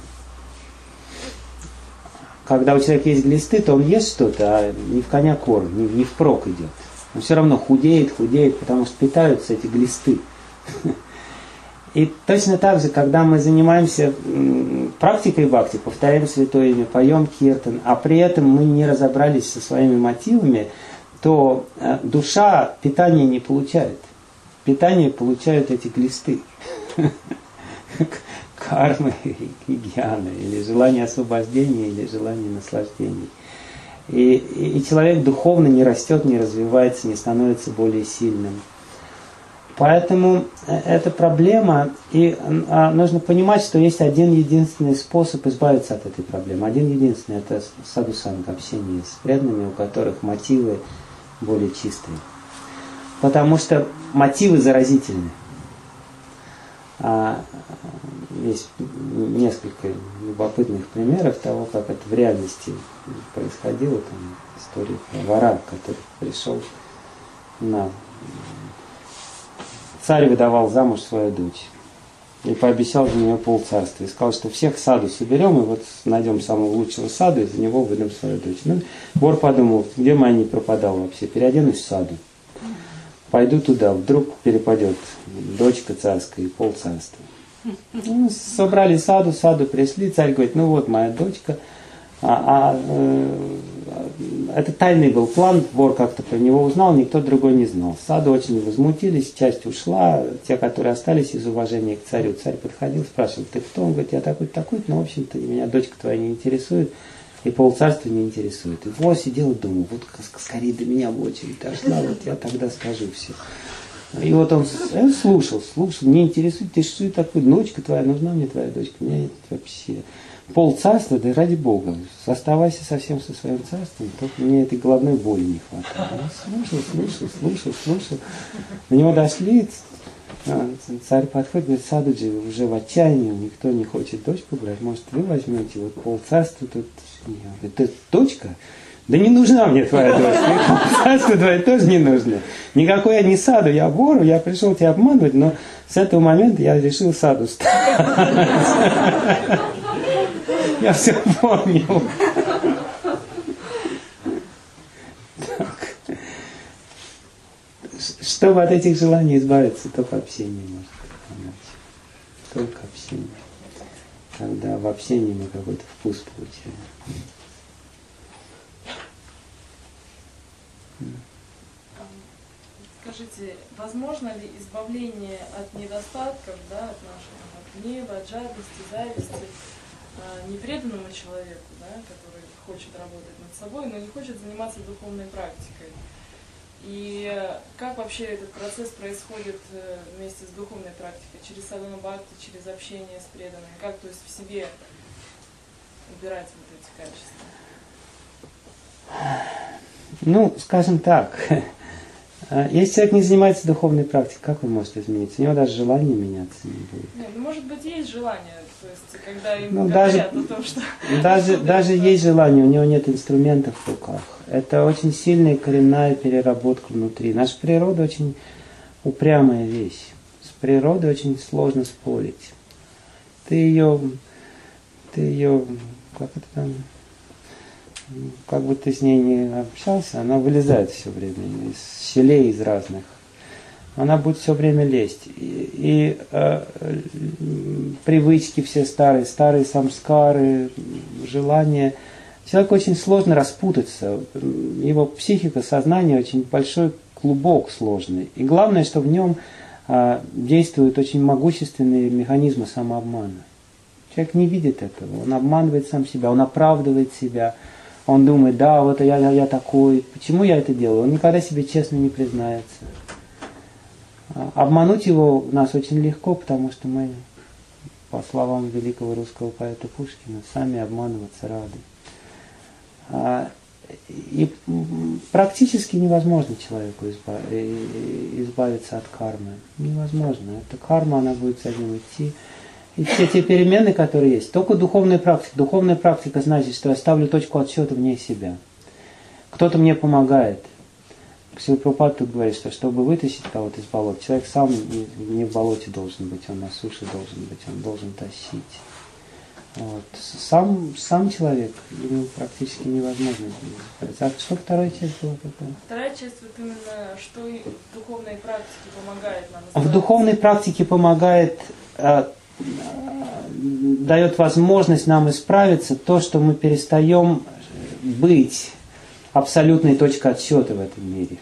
Когда у человека есть глисты, то он ест что-то, а не в коня корм, не, не впрок идет. Он все равно худеет, худеет, потому что питаются эти глисты. И точно так же, когда мы занимаемся практикой бхакти, повторяем святое имя, поем киртан, а при этом мы не разобрались со своими мотивами, то душа питание не получает. Питание получают эти глисты. Кармы и гьяны, или желание освобождения, или желание наслаждения. И, и, и человек духовно не растет, не развивается, не становится более сильным. Поэтому это проблема, и а, нужно понимать, что есть один единственный способ избавиться от этой проблемы. Один единственный – это саду-санга, общение с преданными, у которых мотивы более чистые. Потому что мотивы заразительны. А, есть несколько любопытных примеров того, как это в реальности происходило. Там история про вора, который пришел на... Царь выдавал замуж свою дочь и пообещал за нее полцарства. И сказал, что всех саду соберем, и вот найдем самого лучшего саду, и за него выдам свою дочь. Ну, вор подумал, где моя не пропадала вообще, переоденусь в саду. Пойду туда, вдруг перепадет дочка царская и полцарства. Ну, собрали саду, саду пришли, царь говорит, ну вот моя дочка. А, а э, это тайный был план, вор как-то про него узнал, никто другой не знал. Саду очень возмутились, часть ушла, те, которые остались из уважения к царю. Царь подходил, спрашивал, ты кто? Он говорит, я такой-то, такой-то, но в общем-то меня дочка твоя не интересует, и полцарства не интересует. И вор сидел и думал, вот скорее до меня в очередь дошла, вот я тогда скажу все. И вот он слушал, слушал, не интересует, ты что такой, дочка твоя, нужна мне твоя дочка, мне вообще... Пол царства, да ради Бога, оставайся совсем со своим царством, только мне этой головной боли не хватает. Он слушал, слушал, слушал, слушал. На него дошли, царь подходит, говорит, Садуджи уже в отчаянии, никто не хочет дочку брать, может вы возьмете, вот пол царства тут. Говорит, это дочка? Да не нужна мне твоя дочь, царство твое тоже не нужно. Никакой я не саду, я вору, я пришел тебя обманывать, но с этого момента я решил саду стать. Я все понял. Так. Чтобы от этих желаний избавиться, только общение может помочь. Только общение. Когда в общении мы какой-то вкус получаем.
Скажите, возможно ли избавление от недостатков, да, от нашего от гнева, от жадности, зависти а, непреданному человеку, да, который хочет работать над собой, но не хочет заниматься духовной практикой? И как вообще этот процесс происходит вместе с духовной практикой? Через садхана бхакти, через общение с преданными? Как, то есть, в себе убирать вот эти качества?
Ну, скажем так, если человек не занимается духовной практикой, как он может измениться? У него даже желание меняться не будет.
Нет, ну, может быть, есть желание, то есть, когда им
ну,
говорят
даже,
о том, что...
Даже, даже есть желание, у него нет инструментов в руках. Это очень сильная коренная переработка внутри. Наша природа очень упрямая вещь. С природой очень сложно спорить. Ты ее, ты ее, как это там, как бы ты с ней не общался, она вылезает все время из щелей, из разных. Она будет все время лезть. И, и э, привычки все старые, старые самскары, желания. Человеку очень сложно распутаться. Его психика, сознание очень большой клубок сложный. И главное, что в нем э, действуют очень могущественные механизмы самообмана. Человек не видит этого. Он обманывает сам себя, он оправдывает себя. Он думает, да, вот я, я, я такой. Почему я это делаю? Он никогда себе честно не признается. Обмануть его нас очень легко, потому что мы, по словам великого русского поэта Пушкина, сами обманываться рады. И практически невозможно человеку избавиться от кармы. Невозможно. Эта карма, она будет за ним идти. И все те перемены, которые есть, только духовная практика. Духовная практика значит, что я ставлю точку отсчета вне себя. Кто-то мне помогает. Шрила Прабхупада тут говорит, что чтобы вытащить кого-то из болота, человек сам не, не в болоте должен быть, он на суше должен быть, он должен тащить. Вот. Сам, сам человек, ему практически невозможно сделать. А что вторая часть была такая?
Вторая часть, вот именно, что и в духовной практике помогает нам.
В духовной практике помогает, э, э, дает возможность нам исправиться то, что мы перестаем быть абсолютной точкой отсчета в этом мире.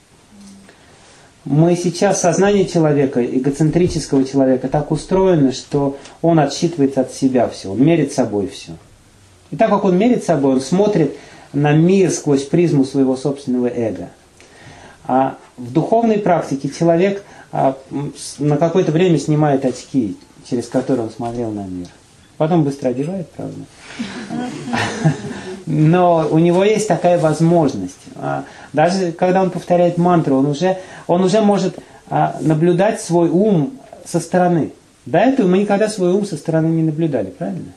Мы сейчас, сознание человека, эгоцентрического человека, так устроено, что он отсчитывает от себя все, он мерит собой все. И так как он мерит собой, он смотрит на мир сквозь призму своего собственного эго. А в духовной практике человек а, на какое-то время снимает очки, через которые он смотрел на мир. Потом быстро одевает, правда. Но у него есть такая возможность. Даже когда он повторяет мантру, он уже, он уже может наблюдать свой ум со стороны. До этого мы никогда свой ум со стороны не наблюдали, правильно?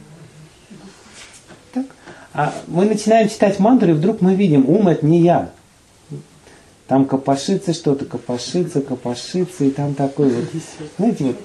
Так? А мы начинаем читать мантру, и вдруг мы видим, ум это не я. Там копошится что-то, копошится, копошится, и там такой вот, знаете, вот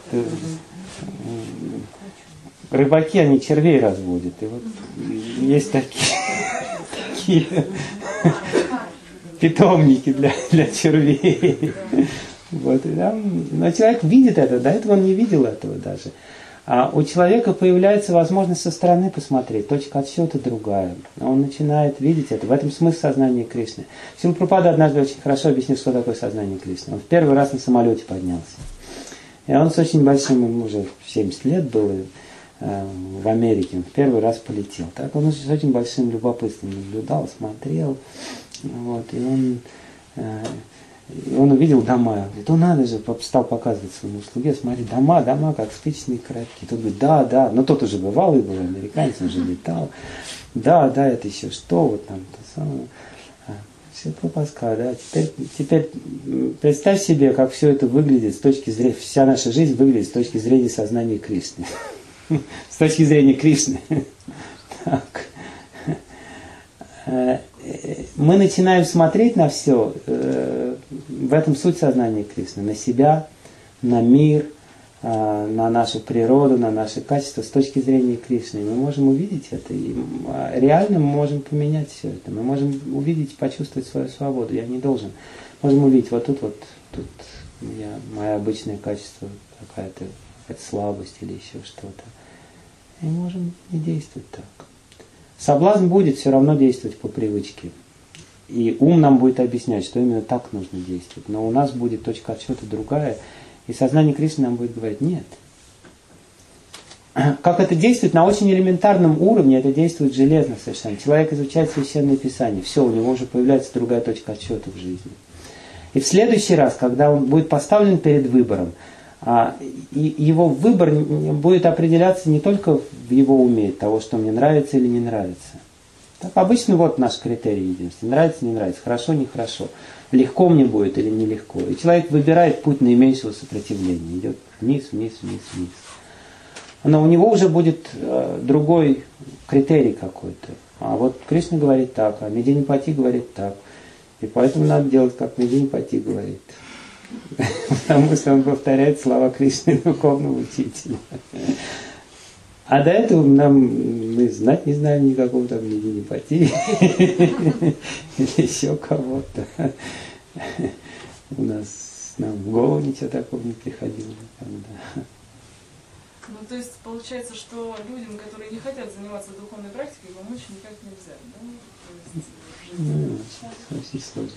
рыбаки, они червей разводят. И вот есть такие, такие питомники для, для червей. Вот, и там, но человек видит это, до этого он не видел этого даже. А у человека появляется возможность со стороны посмотреть, точка отсчета другая. Он начинает видеть это. В этом смысл сознания Кришны. Шрила Прабхупада однажды очень хорошо объяснил, что такое сознание Кришны. Он в первый раз на самолете поднялся. И он с очень большим, ему уже семьдесят лет было, в Америке, он в первый раз полетел. Так он с очень большим любопытством наблюдал, смотрел, вот, и он, и он увидел дома. Он говорит, ну надо же, стал показывать своему слуге, смотри, дома, дома, как спичечные коробки. Тот говорит, да, да, но тот уже бывалый был, американец, он уже летал. Да, да, это еще что, вот там, то самое. Все пропаска, да. Теперь, теперь представь себе, как все это выглядит с точки зрения, вся наша жизнь выглядит с точки зрения сознания Кришны. С точки зрения Кришны. Так. мы начинаем смотреть на все, в этом суть сознания Кришны, на себя, на мир, на нашу природу, на наши качества с точки зрения Кришны. Мы можем увидеть это, и реально мы можем поменять все это. Мы можем увидеть, почувствовать свою свободу. Я не должен. Можем увидеть, вот тут вот, тут я, мое обычное качество, какая-то слабость или еще что-то. И можем не действовать так. Соблазн будет все равно действовать по привычке. И ум нам будет объяснять, что именно так нужно действовать. Но у нас будет точка отсчета другая. И сознание Кришны нам будет говорить: нет. Как это действует на очень элементарном уровне, это действует железно совершенно. Человек изучает Священное Писание, все, у него уже появляется другая точка отсчета в жизни. И в следующий раз, когда он будет поставлен перед выбором, и его выбор будет определяться не только в его уме, того, что мне нравится или не нравится. Так, обычно вот наш критерий единственный. Нравится, не нравится, хорошо, нехорошо. Легко мне будет или нелегко. И человек выбирает путь наименьшего сопротивления. Идет вниз, вниз, вниз, вниз. Но у него уже будет э, другой критерий какой-то. А вот Кришна говорит так, а Мединипати говорит так. И поэтому надо делать, как Мединипати говорит. Потому что он повторяет слова Кришны, духовного учителя. А до этого нам, мы знать не знаем никакого там Мединипати или еще кого-то. У нас нам в голову ничего такого не приходило никогда.
Ну, то есть получается, что людям, которые не хотят заниматься духовной практикой, помочь никак нельзя, да?
Ну, очень сложно.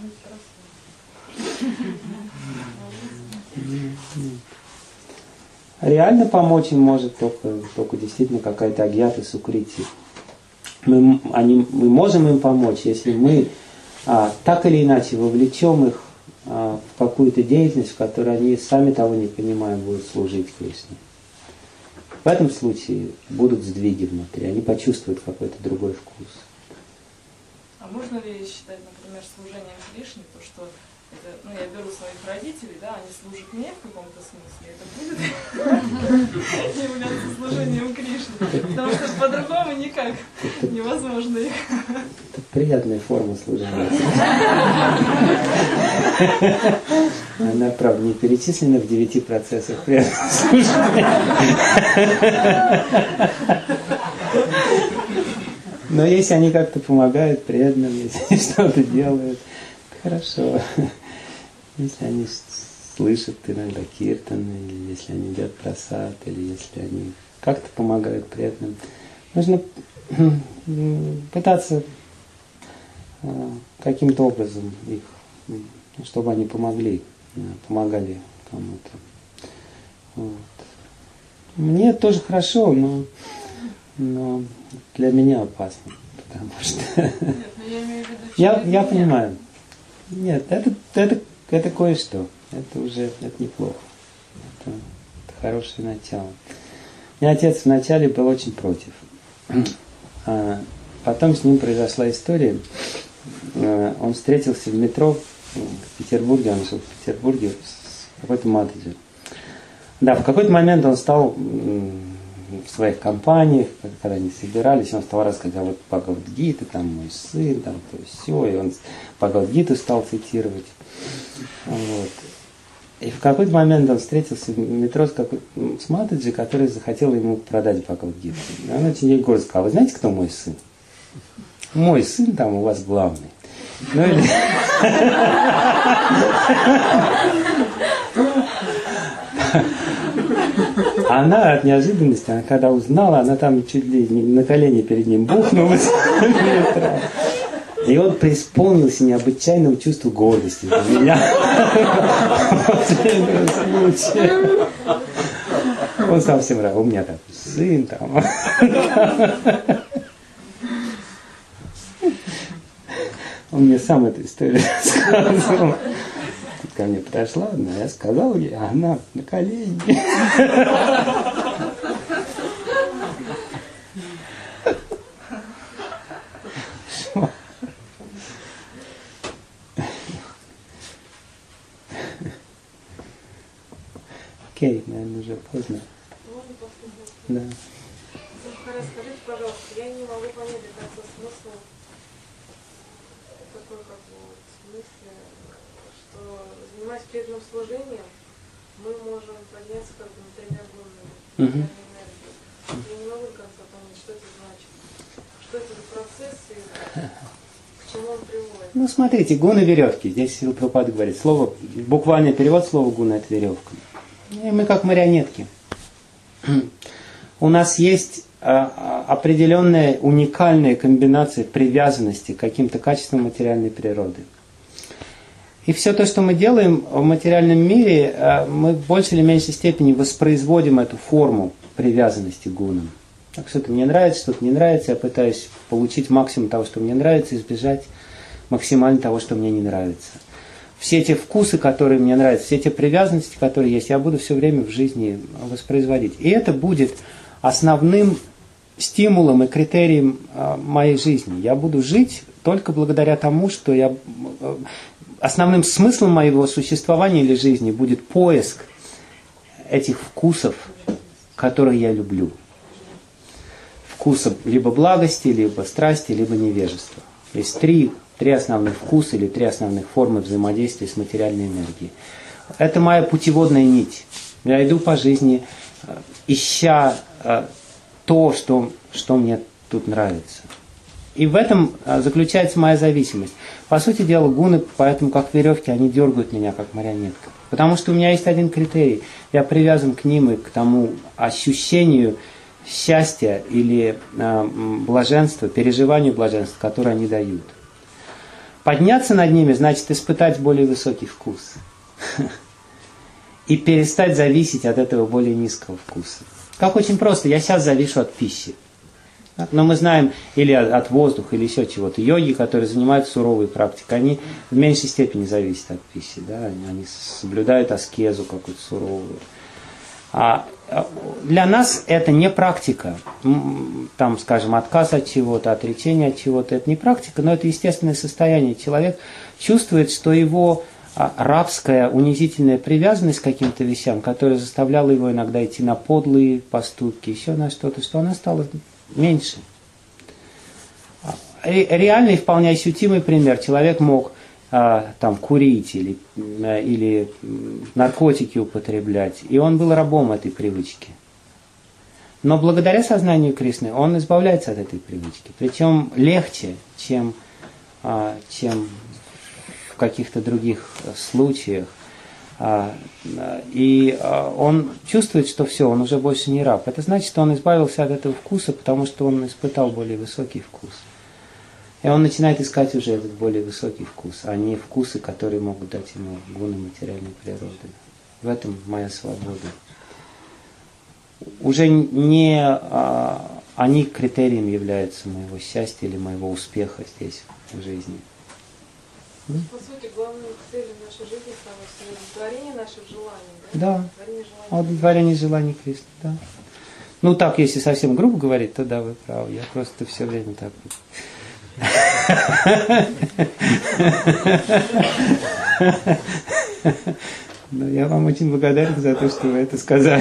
Реально помочь им может только, только действительно какая-то агьята сукрити. Мы, они, мы можем им помочь, если мы а, так или иначе вовлечем их а, в какую-то деятельность, в которой они сами того не понимая будут служить Кришне. В этом случае будут сдвиги внутри, они почувствуют какой-то другой вкус.
А можно ли считать, например, служением Кришне, то, что это, ну, я беру своих родителей, да, они служат мне в каком-то смысле, это будет являться служением Кришне, потому что по-другому никак невозможно их.
Это приятная форма служения. Она, правда, не перечислена в девяти процессах преданного служения. Но если они как-то помогают преданным, если они что-то делают, хорошо. Если они слышат иногда киртаны, или если они едят прасад, или если они как-то помогают преданным, нужно пытаться каким-то образом их, чтобы они помогли, помогали кому-то. Вот. Мне тоже хорошо, но, но для меня опасно, потому что
Нет, но я имею в виду,
я, я понимаю. Нет, это, это, это кое-что. Это уже это неплохо. Это, это хорошее начало. У меня отец вначале был очень против. А потом с ним произошла история. Он встретился в метро в Петербурге, он жил в Петербурге с какой-то матаджи. Да, в какой-то момент он стал в своих компаниях, когда они собирались, он стал рассказывать, а вот Бхагавад-гита, там мой сын, там то все, и он Бхагавад-гиту стал цитировать. Вот. И в какой-то момент он встретился в метро с, какой- с матаджи, который захотел ему продать Бхагавад-гиту. И он очень ей гордо сказал: вы знаете, кто мой сын? Мой сын там у вас главный. Ну или... Она от неожиданности, она когда узнала, она там чуть ли не на колени перед ним бухнулась. И он преисполнился необычайного чувства гордости за меня. Он сам всем рад. У меня такой сын там. Он мне сам эту историю рассказывал. Тут ко мне подошла одна, я сказал ей, а она на колени. Окей, наверное, уже поздно.
Можно последний?
Да.
Захара, скажите, пожалуйста, я не могу понять до конца смысл такой как бы вот мысли, что занимаясь преданным служением, мы можем подняться как бы на тремя гунами,
Мгм.
энергии. Я не могу до конца понять, что это значит. Что это за процесс и к чему он приводит.
Ну, смотрите, гуны веревки. Здесь Шрила Прабхупада говорит. Слово, буквальный перевод слова гуна – это веревка. И мы как марионетки. У нас есть а, определенная уникальная комбинация привязанности к каким-то качествам материальной природы. И все то, что мы делаем в материальном мире, а, мы в большей или меньшей степени воспроизводим эту форму привязанности к гунам. Так, что-то мне нравится, что-то не нравится, я пытаюсь получить максимум того, что мне нравится, избежать максимально того, что мне не нравится. Все те вкусы, которые мне нравятся, все те привязанности, которые есть, я буду все время в жизни воспроизводить. И это будет основным стимулом и критерием моей жизни. Я буду жить только благодаря тому, что я... Основным смыслом моего существования или жизни будет поиск этих вкусов, которые я люблю. Вкусов либо благости, либо страсти, либо невежества. Есть три, три основных вкуса или три основных формы взаимодействия с материальной энергией. Это моя путеводная нить. Я иду по жизни, ища то, что, что мне тут нравится. И в этом заключается моя зависимость. По сути дела, гуны, поэтому как веревки, они дергают меня как марионетка. Потому что у меня есть один критерий. Я привязан к ним и к тому ощущению счастья или э, блаженства, переживанию блаженства, которое они дают. Подняться над ними значит испытать более высокий вкус. И перестать зависеть от этого более низкого вкуса. Как очень просто, я сейчас завишу от пищи. Но мы знаем, или от воздуха, или еще чего-то. Йоги, которые занимаются суровой практикой, они в меньшей степени зависят от пищи. Да? Они соблюдают аскезу какую-то суровую. А для нас это не практика. Там, скажем, отказ от чего-то, отречение от чего-то. Это не практика, но это естественное состояние. Человек чувствует, что его рабская, унизительная привязанность к каким-то вещам, которая заставляла его иногда идти на подлые поступки, еще на что-то, что она стала меньше. Реальный, вполне ощутимый пример. Человек мог а, там, курить или, или наркотики употреблять, и он был рабом этой привычки. Но благодаря сознанию Кришны он избавляется от этой привычки. Причем легче, чем, а, чем в каких-то других случаях. И он чувствует, что все, он уже больше не раб. Это значит, что он избавился от этого вкуса, потому что он испытал более высокий вкус. И он начинает искать уже этот более высокий вкус, а не вкусы, которые могут дать ему гуны материальной природы. В этом моя свобода. Уже не а, они критерием являются моего счастья или моего успеха здесь, в жизни.
По сути, главной целью нашей жизни стало удовлетворение наших желаний, да?
Да, удовлетворение желаний Кришны, да. Ну так, если совсем грубо говорить, то да, вы правы. Я просто все время так вот. Но я вам очень благодарен за то, что вы это сказали.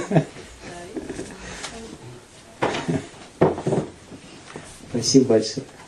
Спасибо большое.